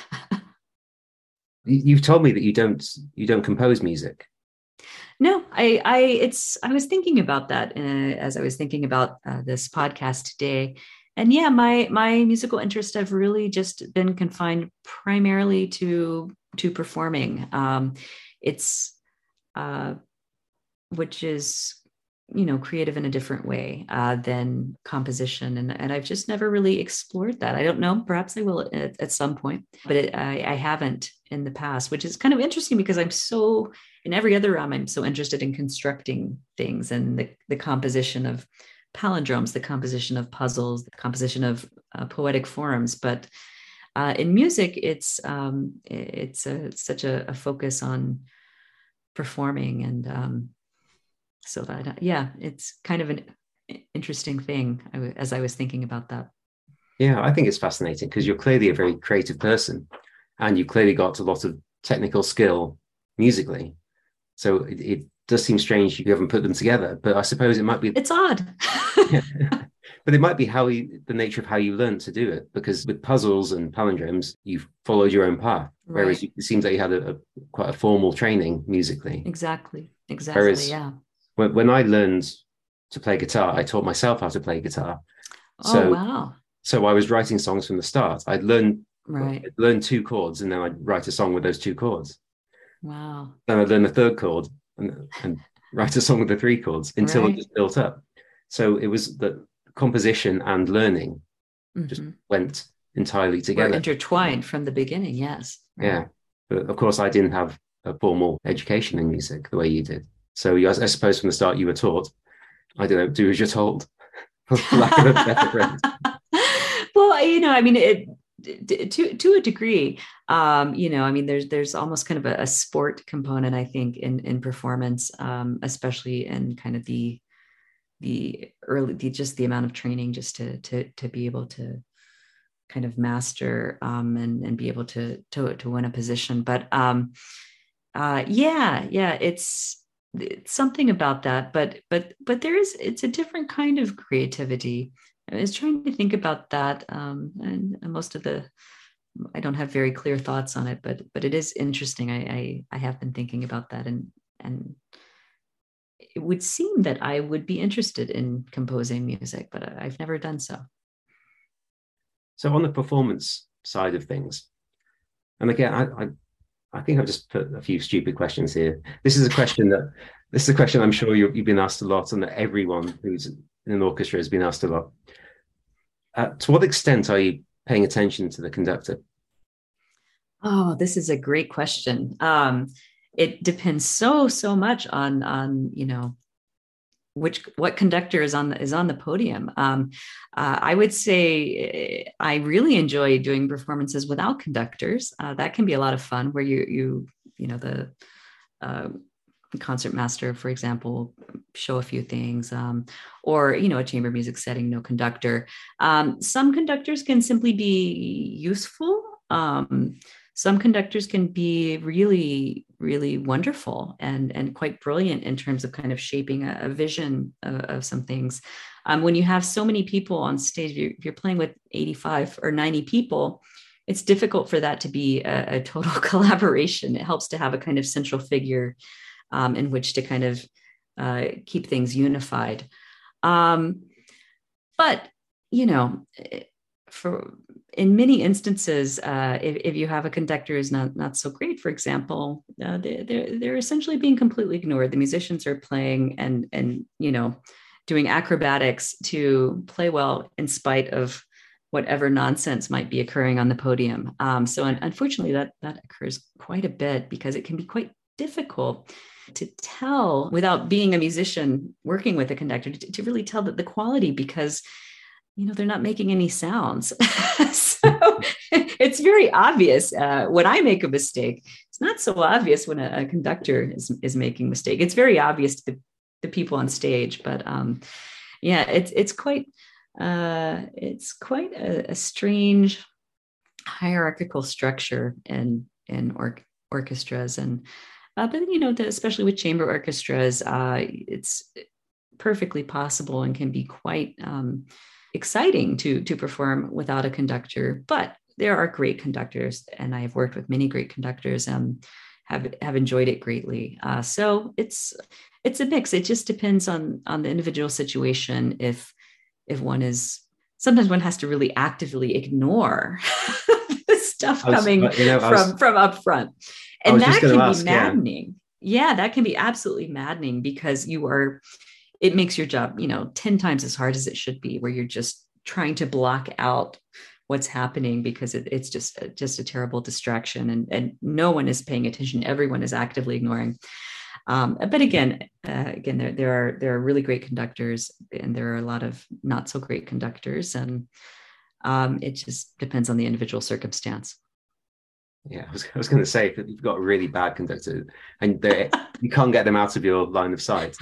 You've told me that you don't you don't compose music. No, I, I, it's, I was thinking about that uh, as I was thinking about uh, this podcast today. And yeah, my, my musical interests have really just been confined primarily to, to performing. Um, it's, uh, which is, you know, creative in a different way uh, than composition. And, and I've just never really explored that. I don't know, perhaps I will at, at some point, but it, I, I haven't in the past, which is kind of interesting because I'm so, in every other realm, I'm so interested in constructing things and the, the composition of palindromes, the composition of puzzles, the composition of uh, poetic forms. But uh, in music, it's um, it's, a, it's such a, a focus on performing. And um, so that, yeah, it's kind of an interesting thing as I was thinking about that. Yeah, I think it's fascinating because you're clearly a very creative person and you clearly got a lot of technical skill musically. So it, it does seem strange you haven't put them together, but I suppose it might be... It's odd. Yeah. But it might be how you, the nature of how you learn to do it, because with puzzles and palindromes, you've followed your own path. Right. Whereas it seems like you had a, a quite a formal training musically. Exactly. Exactly. Whereas yeah. When, when I learned to play guitar, I taught myself how to play guitar. Oh, so, wow. So I was writing songs from the start. I'd learn Right. I'd learn two chords, and then I'd write a song with those two chords. Wow. Then I'd learn the third chord and, and write a song with the three chords until Right. it was built up. So it was the composition and learning just Mm-hmm. went entirely We're together. intertwined from the beginning. Yes. Right. Yeah. But of course, I didn't have a formal education in music the way you did. So you, I suppose from the start you were taught, I don't know, do as you're told, for lack of a better phrase. Well, you know, I mean, it to to a degree, um, you know, I mean, there's there's almost kind of a, a sport component, I think, in in performance, um, especially in kind of the the early, the, just the amount of training just to to to be able to kind of master um, and and be able to to to win a position. But um, uh, yeah, yeah, it's it's something about that. But but but there is it's a different kind of creativity. I was trying to think about that, um, and most of the I don't have very clear thoughts on it, but but it is interesting. I I, I have been thinking about that, and and it would seem that I would be interested in composing music, but I've never done so. So on the performance side of things, and again, I, I I think I've just put a few stupid questions here. This is a question that this is a question I'm sure you've, you've been asked a lot, and that everyone who's in an orchestra has been asked a lot. Uh, to what extent are you paying attention to the conductor? Oh, this is a great question. Um, it depends so so much on on you know which what conductor is on the, is on the podium. Um, uh, I would say I really enjoy doing performances without conductors. Uh, that can be a lot of fun, where you you you know the uh, concert master, for example, show a few things, um, or you know a chamber music setting, no conductor. Um, some conductors can simply be useful. Um, some conductors can be really, really wonderful and, and quite brilliant in terms of kind of shaping a, a vision of, of some things. Um, when you have so many people on stage, if you're, if you're playing with eighty-five or ninety people, it's difficult for that to be a, a total collaboration. It helps to have a kind of central figure um, in which to kind of uh, keep things unified. Um, but, you know, for in many instances, uh, if, if you have a conductor who's not not so great, for example, uh, they, they're they're essentially being completely ignored. The musicians are playing and and you know doing acrobatics to play well in spite of whatever nonsense might be occurring on the podium. Um, so unfortunately, that that occurs quite a bit, because it can be quite difficult to tell without being a musician working with a conductor to, to really tell that the quality, because you know, they're not making any sounds. So it's very obvious uh, when I make a mistake. It's not so obvious when a, a conductor is, is making a mistake. It's very obvious to the, the people on stage, but um, yeah, it's, it's quite, uh, it's quite a, a strange hierarchical structure in, in or, orchestras. And, uh, but you know, the, especially with chamber orchestras, uh, it's perfectly possible and can be quite, um, exciting to to perform without a conductor. But there are great conductors, and I have worked with many great conductors and have have enjoyed it greatly. Uh, so it's it's a mix. It just depends on on the individual situation. If if one is sometimes one has to really actively ignore the stuff was, coming you know, from was, from up front, and that can ask, be maddening. Yeah. yeah, that can be absolutely maddening, because you are. It makes your job, you know, ten times as hard as it should be, where you're just trying to block out what's happening, because it, it's just, just a terrible distraction, and, and no one is paying attention. Everyone is actively ignoring. Um, but again, uh, again, there, there are, there are really great conductors, and there are a lot of not so great conductors. And um, it just depends on the individual circumstance. Yeah, I was, I was going to say, if you've got a really bad conductor and you can't get them out of your line of sight.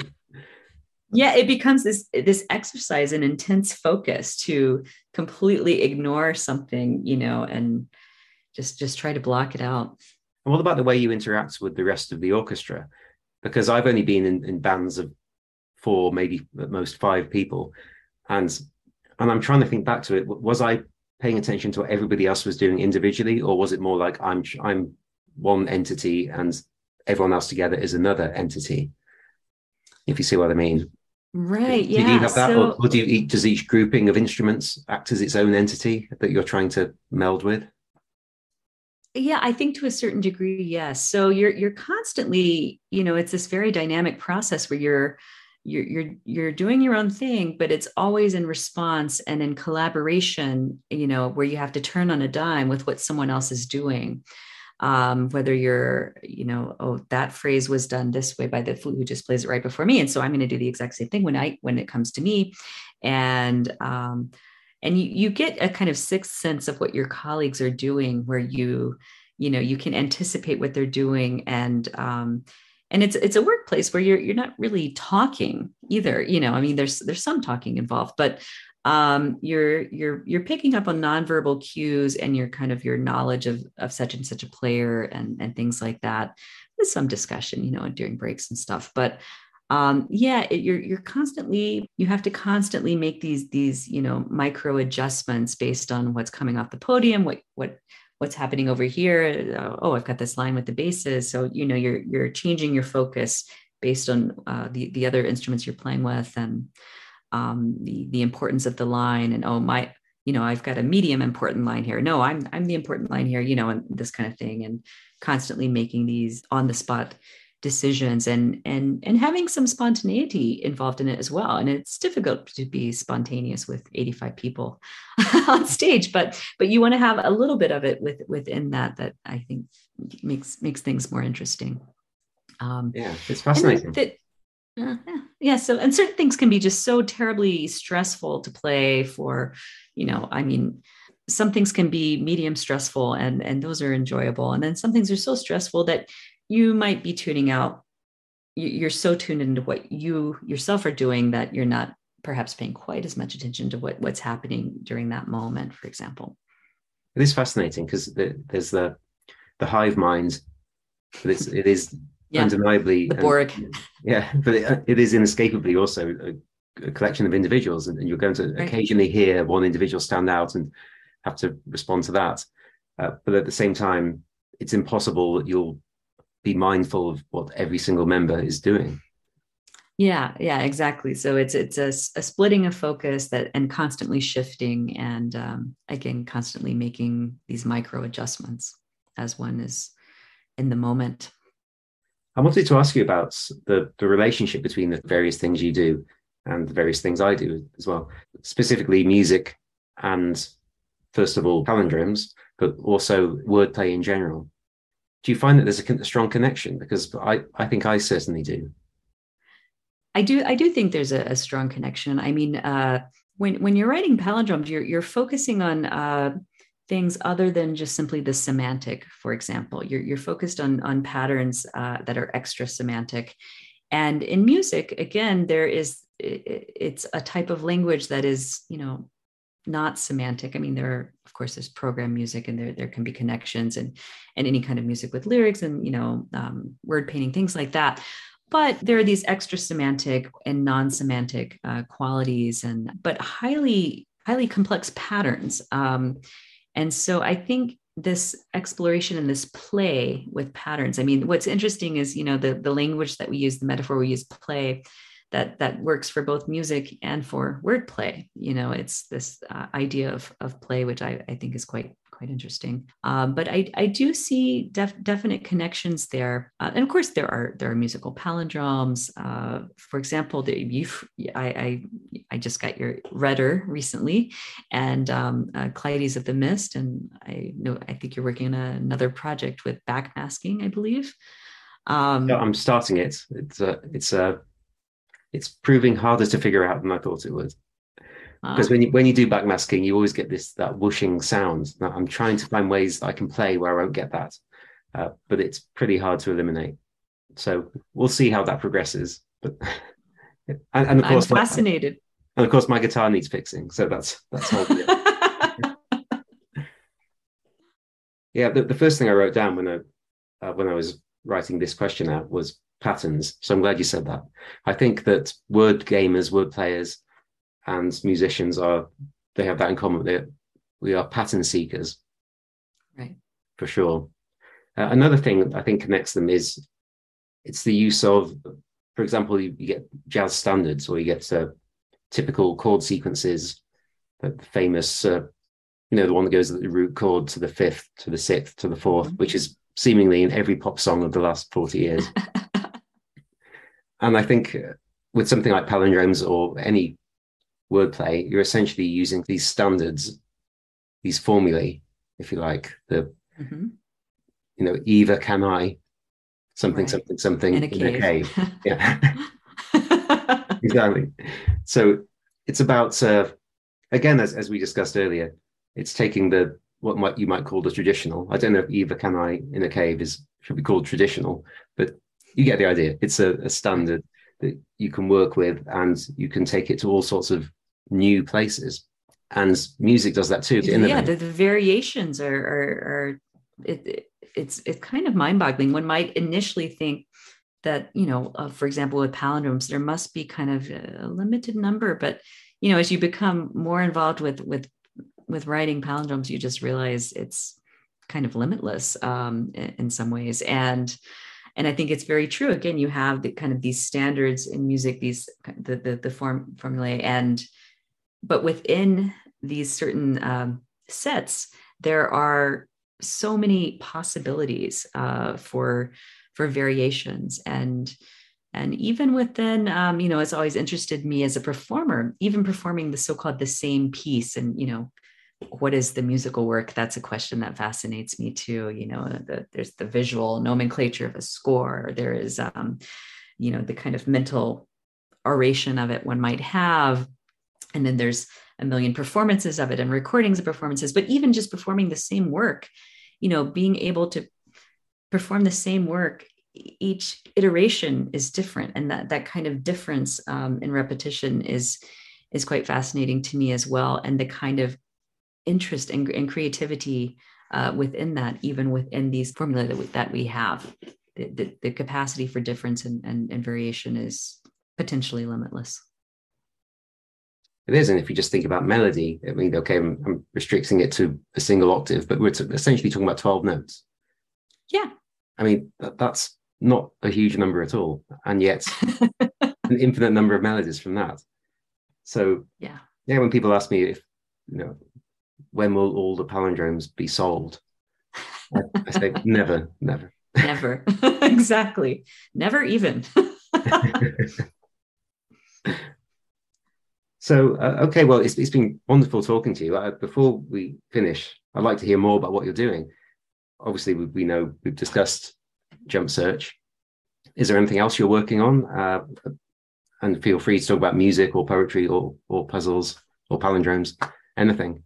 Yeah, it becomes this this exercise in intense focus to completely ignore something, you know, and just just try to block it out. And what about the way you interact with the rest of the orchestra? Because I've only been in, in bands of four, maybe at most five people, and and I'm trying to think back to it. Was I paying attention to what everybody else was doing individually, or was it more like I'm I'm one entity and everyone else together is another entity? If you see what I mean. Right. Do you Yeah. have that, or, So or do you each, does each grouping of instruments act as its own entity that you're trying to meld with? yeah, I think to a certain degree, yes. So you're you're constantly, you know, it's this very dynamic process where you're you're you're you're doing your own thing, but it's always in response and in collaboration, you know, where you have to turn on a dime with what someone else is doing. Um, whether you're, you know, oh, that phrase was done this way by the flute who just plays it right before me, and so I'm going to do the exact same thing when I when it comes to me, and um, and you you get a kind of sixth sense of what your colleagues are doing, where you you know you can anticipate what they're doing, and um, and it's it's a workplace where you're you're not really talking either. You know, I mean, there's there's some talking involved, but um, you're you're you're picking up on nonverbal cues and your kind of your knowledge of of such and such a player and and things like that. With some discussion, you know, during breaks and stuff. But um, yeah, it, you're you're constantly you have to constantly make these these you know micro adjustments based on what's coming off the podium, what what what's happening over here. Uh, oh, I've got this line with the basses, so you know you're you're changing your focus based on uh, the the other instruments you're playing with and um, the the importance of the line and oh my you know I've got a medium important line here, no i'm i'm the important line here, you know and this kind of thing, and constantly making these on the spot decisions and and and having some spontaneity involved in it as well. And it's difficult to be spontaneous with eighty-five people on stage, but but you want to have a little bit of it with within that that I think makes makes things more interesting. um yeah, it's fascinating. The, uh, yeah, yeah. So, and certain things can be just so terribly stressful to play for, you know, I mean, some things can be medium stressful and, and those are enjoyable. And then some things are so stressful that you might be tuning out. You're so tuned into what you yourself are doing that you're not perhaps paying quite as much attention to what, what's happening during that moment, for example. It is fascinating because the, there's the, the hive mind, but it's, it is yeah. undeniably the Borg. And, yeah, but it, it is inescapably also a, a collection of individuals, and, and you're going to right. occasionally hear one individual stand out and have to respond to that. Uh, but at the same time, it's impossible that you'll be mindful of what every single member is doing. Yeah, yeah, exactly. So it's it's a, a splitting of focus that and constantly shifting, and um, again, constantly making these micro adjustments as one is in the moment. I wanted to ask you about the, the relationship between the various things you do and the various things I do as well, specifically music and, first of all, palindromes, but also wordplay in general. Do you find that there's a, a strong connection? Because I, I think I certainly do. I do. I do think there's a, a strong connection. I mean, uh, when when you're writing palindromes, you're you're focusing on uh, things other than just simply the semantic. For example, you're you're focused on on patterns uh, that are extra semantic. And in music, again, there is it, it's a type of language that is, you know, not semantic. I mean, there are, of course, there's program music, and there there can be connections, and and any kind of music with lyrics, and you know, um, word painting, things like that. But there are these extra semantic and non-semantic uh, qualities, and but highly highly complex patterns. Um, and so I think this exploration and this play with patterns. I mean, what's interesting is, you know, the the language that we use, the metaphor we use, play, that that works for both music and for wordplay. You know, it's this uh, idea of of play, which I, I think is quite quite interesting. Um, but I I do see def, definite connections there, uh, and of course there are there are musical palindromes. Uh, for example, the, you I, I I just got your Redder recently, and um, uh, Cleiades of the Mist, and I know I think you're working on a, another project with backmasking, I believe. Um, yeah, I'm starting it. It's a it's a it's proving harder to figure out than I thought it would. Because when you when you do backmasking, you always get this that whooshing sound. I'm trying to find ways that I can play where I won't get that, uh, but it's pretty hard to eliminate. So we'll see how that progresses. But and, and of course, I'm fascinated. My, and of course, my guitar needs fixing. So that's that's holding it. Yeah, the, the first thing I wrote down when I uh, when I was writing this question out was patterns. So I'm glad you said that. I think that word gamers, word players, and musicians are, they have that in common. They, we are pattern seekers. Right. For sure. Uh, another thing that I think connects them is it's the use of for example, you, you get jazz standards, or you get uh, typical chord sequences, the famous, uh, you know, the one that goes at the root chord to the fifth, to the sixth, to the fourth, mm-hmm. which is seemingly in every pop song of the last forty years. And I think with something like palindromes or any wordplay, you're essentially using these standards, these formulae, if you like, the, mm-hmm. you know, Eva, can I, something, right. something, something in a cave. In a cave. Yeah, exactly. So it's about, uh, again, as, as we discussed earlier, it's taking the, what might you might call the traditional. I don't know if Eva, can I in a cave is should be called traditional, but you get the idea. It's a, a standard that you can work with, and you can take it to all sorts of new places. And music does that too. To yeah, the, the variations are are, are it, it, it's it's kind of mind-boggling. One might initially think that, you know, uh, for example, with palindromes, there must be kind of a limited number, but you know, as you become more involved with with with writing palindromes, you just realize it's kind of limitless um, in, in some ways. And and I think it's very true. Again, you have the kind of these standards in music, these the the, the form formulae, and but within these certain um, sets, there are so many possibilities uh, for for variations. And and even within, um, you know, it's always interested me as a performer, even performing the so-called the same piece. And, you know, what is the musical work? That's a question that fascinates me too. You know, the, there's the visual nomenclature of a score. There is, um, you know, the kind of mental oration of it one might have. And then there's a million performances of it and recordings of performances. But even just performing the same work, you know, being able to perform the same work, each iteration is different. And that that kind of difference um, in repetition is, is quite fascinating to me as well. And the kind of interest and, and creativity uh, within that, even within these formulae that we, that we have, the, the, the capacity for difference and, and, and variation is potentially limitless. It is. And if you just think about melody, I mean, okay, I'm, I'm restricting it to a single octave, but we're t- essentially talking about twelve notes. Yeah. I mean, that, that's not a huge number at all. And yet an infinite number of melodies from that. So yeah, yeah, when people ask me if, you know, when will all the palindromes be solved? I, I say never, never. Never. Exactly. Never even. So, uh, okay, well, it's, it's been wonderful talking to you. Uh, before we finish, I'd like to hear more about what you're doing. Obviously, we, we know we've discussed Jump Search. Is there anything else you're working on? Uh, and feel free to talk about music or poetry or, or puzzles or palindromes, anything.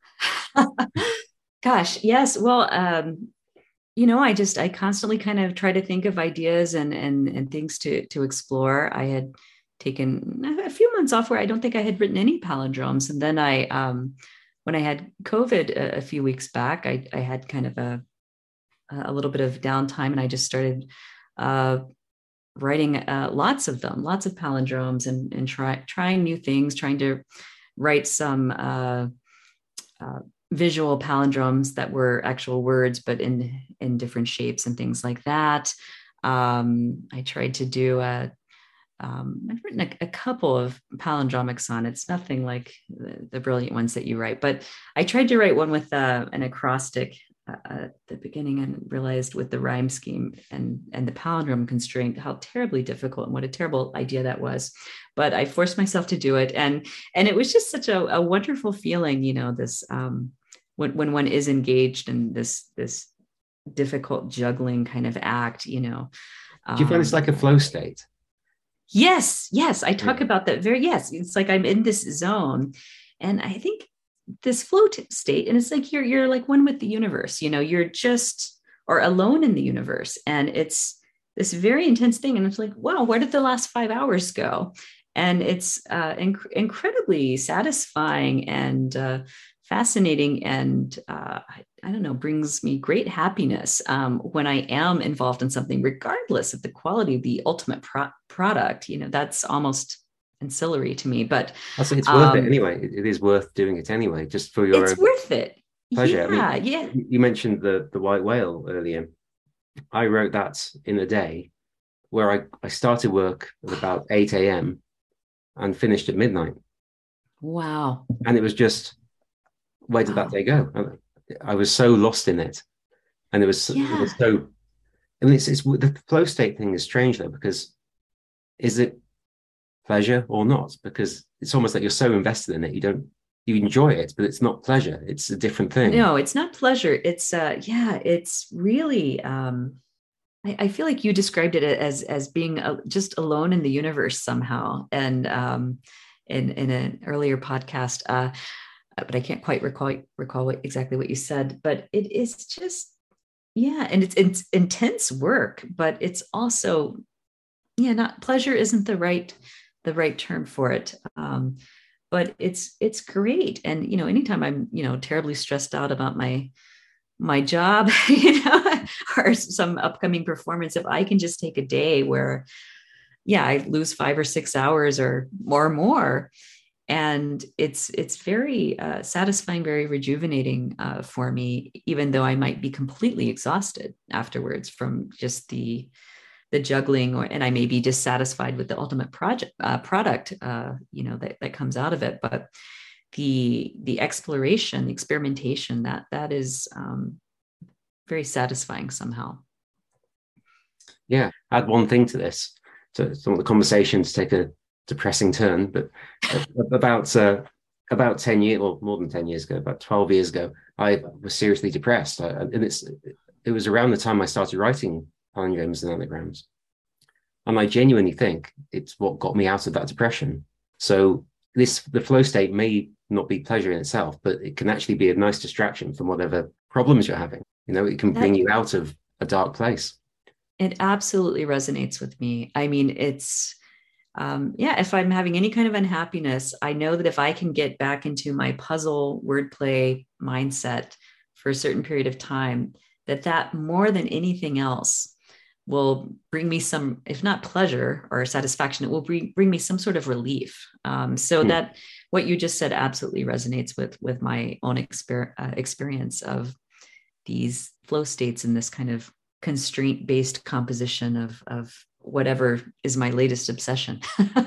Gosh, yes. Well, um, you know, I just, I constantly kind of try to think of ideas and, and, and things to, to explore. I had taken a few months off where I don't think I had written any palindromes. And then I, um, when I had COVID a, a few weeks back, I, I had kind of a, a little bit of downtime, and I just started uh, writing uh, lots of them, lots of palindromes, and, and try, trying new things, trying to write some uh, uh, visual palindromes that were actual words, but in, in different shapes and things like that. Um, I tried to do a, Um, I've written a, a couple of palindromic sonnets, nothing like the, the brilliant ones that you write, but I tried to write one with uh, an acrostic uh, at the beginning, and realized with the rhyme scheme and, and the palindrome constraint, how terribly difficult and what a terrible idea that was. But I forced myself to do it. And, and it was just such a, a wonderful feeling, you know, this, um, when, when one is engaged in this, this difficult juggling kind of act, you know. Do you find it's like a flow state? Yes, yes. I talk yeah. about that very, yes. It's like I'm in this zone, and I think this flow t- state, and it's like, you're, you're like one with the universe, you know, you're just, or alone in the universe. And it's this very intense thing. And it's like, wow, where did the last five hours go? And it's uh, inc- incredibly satisfying and uh, fascinating. And uh, I, I don't know, brings me great happiness um, when I am involved in something, regardless of the quality of the ultimate pro- product. You know, that's almost ancillary to me, but it's worth um, it anyway. It, it is worth doing it anyway, just for your it's own worth it. pleasure. Yeah, I mean, yeah. You mentioned the the white whale earlier. I wrote that in a day where I, I started work at about eight a.m. and finished at midnight. Wow. And it was just, where did that Wow. day go? I, I was so lost in it. And it was, it Yeah. was so, I mean, it's, it's the flow state thing is strange though, because is it pleasure or not? Because it's almost like you're so invested in it, you don't, you enjoy it, but it's not pleasure. It's a different thing. No, it's not pleasure. It's uh yeah, it's really um I, I feel like you described it as as being a, just alone in the universe somehow. And um in in an earlier podcast, uh, but I can't quite recall recall what, exactly what you said. But it is just yeah, and it's it's intense work, but it's also yeah, not pleasure isn't the right the right term for it. Um, but it's it's great. And you know, anytime I'm you know terribly stressed out about my my job, you know, or some upcoming performance, if I can just take a day where yeah, I lose five or six hours or more more, and it's it's very uh, satisfying, very rejuvenating uh, for me, even though I might be completely exhausted afterwards from just the the juggling, or and I may be dissatisfied with the ultimate project uh, product, uh, you know, that, that comes out of it. But the the exploration, the experimentation, that that is um, very satisfying somehow. Yeah, add one thing to this, to some of the conversations take a depressing turn, but about uh, about ten years, or more than ten years ago, about twelve years ago, I was seriously depressed. I, and it's it was around the time I started writing palindromes and anagrams. And I genuinely think it's what got me out of that depression. So this the flow state may not be pleasure in itself, but it can actually be a nice distraction from whatever problems you're having. You know, it can bring That you out of a dark place. it absolutely resonates with me. I mean, it's um, yeah, if I'm having any kind of unhappiness, I know that if I can get back into my puzzle wordplay mindset for a certain period of time, that that more than anything else will bring me some, if not pleasure or satisfaction, it will bring, bring me some sort of relief. Um, so Hmm. that what you just said absolutely resonates with with my own exper- uh, experience of these flow states in this kind of constraint based composition of of whatever is my latest obsession.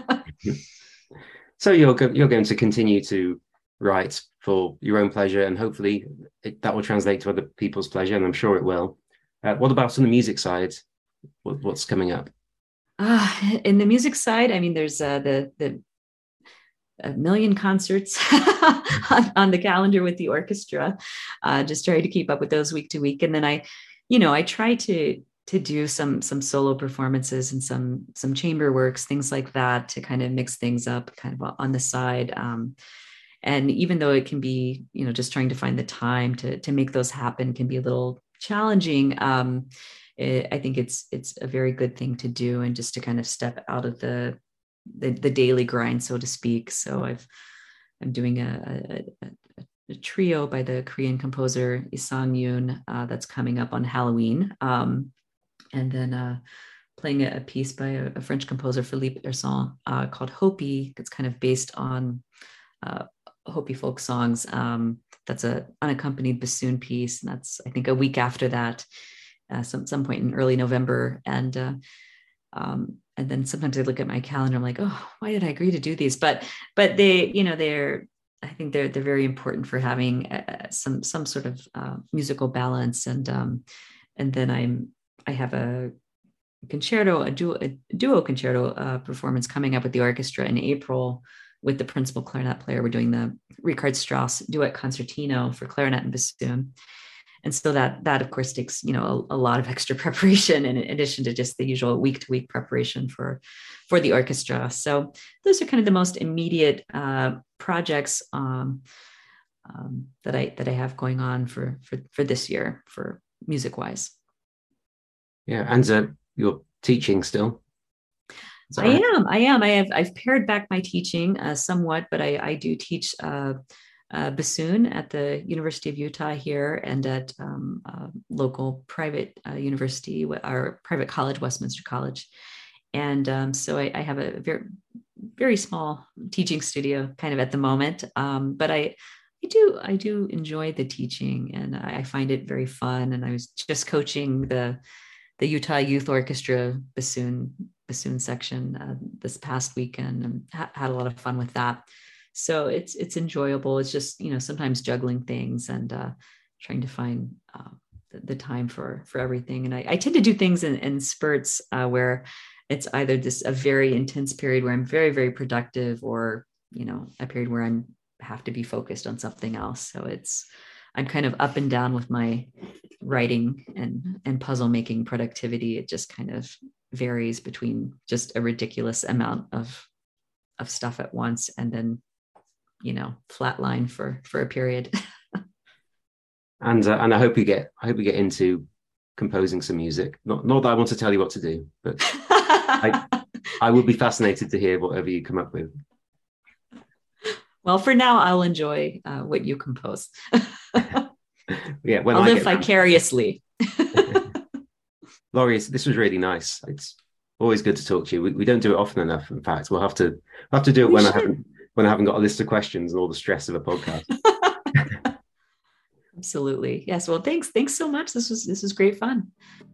So you're go- you're going to continue to write for your own pleasure, and hopefully it, that will translate to other people's pleasure, and I'm sure it will. Uh, what about on the music side? What, what's coming up? Uh, in the music side, I mean, there's uh, the the a million concerts on, on the calendar with the orchestra. Uh, just try to keep up with those week to week, and then I, you know, I try to to do some some solo performances and some some chamber works, things like that, to kind of mix things up, kind of on the side. Um, and even though it can be, you know, just trying to find the time to to make those happen can be a little challenging. Um, it, I think it's it's a very good thing to do, and just to kind of step out of the the, the daily grind, so to speak. So I've I'm doing a, a, a, a trio by the Korean composer Lee Sang-yoon uh, that's coming up on Halloween, um, and then uh, playing a, a piece by a, a French composer Philippe Hersant uh, called Hopi. It's kind of based on uh, Hopi folk songs. Um, that's a unaccompanied bassoon piece, and that's I think a week after that, uh, some some point in early November, and. Uh, um, and then sometimes I look at my calendar, I'm like, oh, why did I agree to do these? But but they, you know, they're I think they're they're very important for having uh, some some sort of uh, musical balance. And um, and then I'm I have a concerto, a duo, a duo concerto uh, performance coming up with the orchestra in April with the principal clarinet player. We're doing the Richard Strauss duet concertino for clarinet and bassoon. And so that that of course takes you know a, a lot of extra preparation in addition to just the usual week to week preparation for for the orchestra. So those are kind of the most immediate uh, projects um, um, that I that I have going on for for for this year for music wise. Yeah, and uh, you're teaching still. Is that I right? am. I am. I have. I've pared back my teaching uh, somewhat, but I, I do teach uh, uh, bassoon at the University of Utah here, and at um, uh, local private uh, university, our private college, Westminster College. And um, so I, I have a very, very small teaching studio, kind of at the moment. Um, but I, I do, I do enjoy the teaching, and I find it very fun. And I was just coaching the the Utah Youth Orchestra bassoon bassoon section uh, this past weekend, and ha- had a lot of fun with that. So it's it's enjoyable. It's just, you know, sometimes juggling things and uh, trying to find uh, the, the time for for everything. And I, I tend to do things in, in spurts uh, where it's either this a very intense period where I'm very very productive, or, you know, a period where I'm have to be focused on something else. So it's I'm kind of up and down with my writing and and puzzle making productivity. It just kind of varies between just a ridiculous amount of of stuff at once, and then, you know, flatline for for a period. and uh, and I hope you get I hope you get into composing some music. Not not that I want to tell you what to do, but I, I would be fascinated to hear whatever you come up with. Well, for now, I'll enjoy uh, what you compose. Yeah, when I'll I live vicariously. Laurie, this was really nice. It's always good to talk to you. We, we don't do it often enough. In fact, we'll have to we'll have to do it we when should. I haven't when I haven't got a list of questions and all the stress of a podcast. Absolutely, yes. Well, thanks. Thanks so much. This was this was great fun.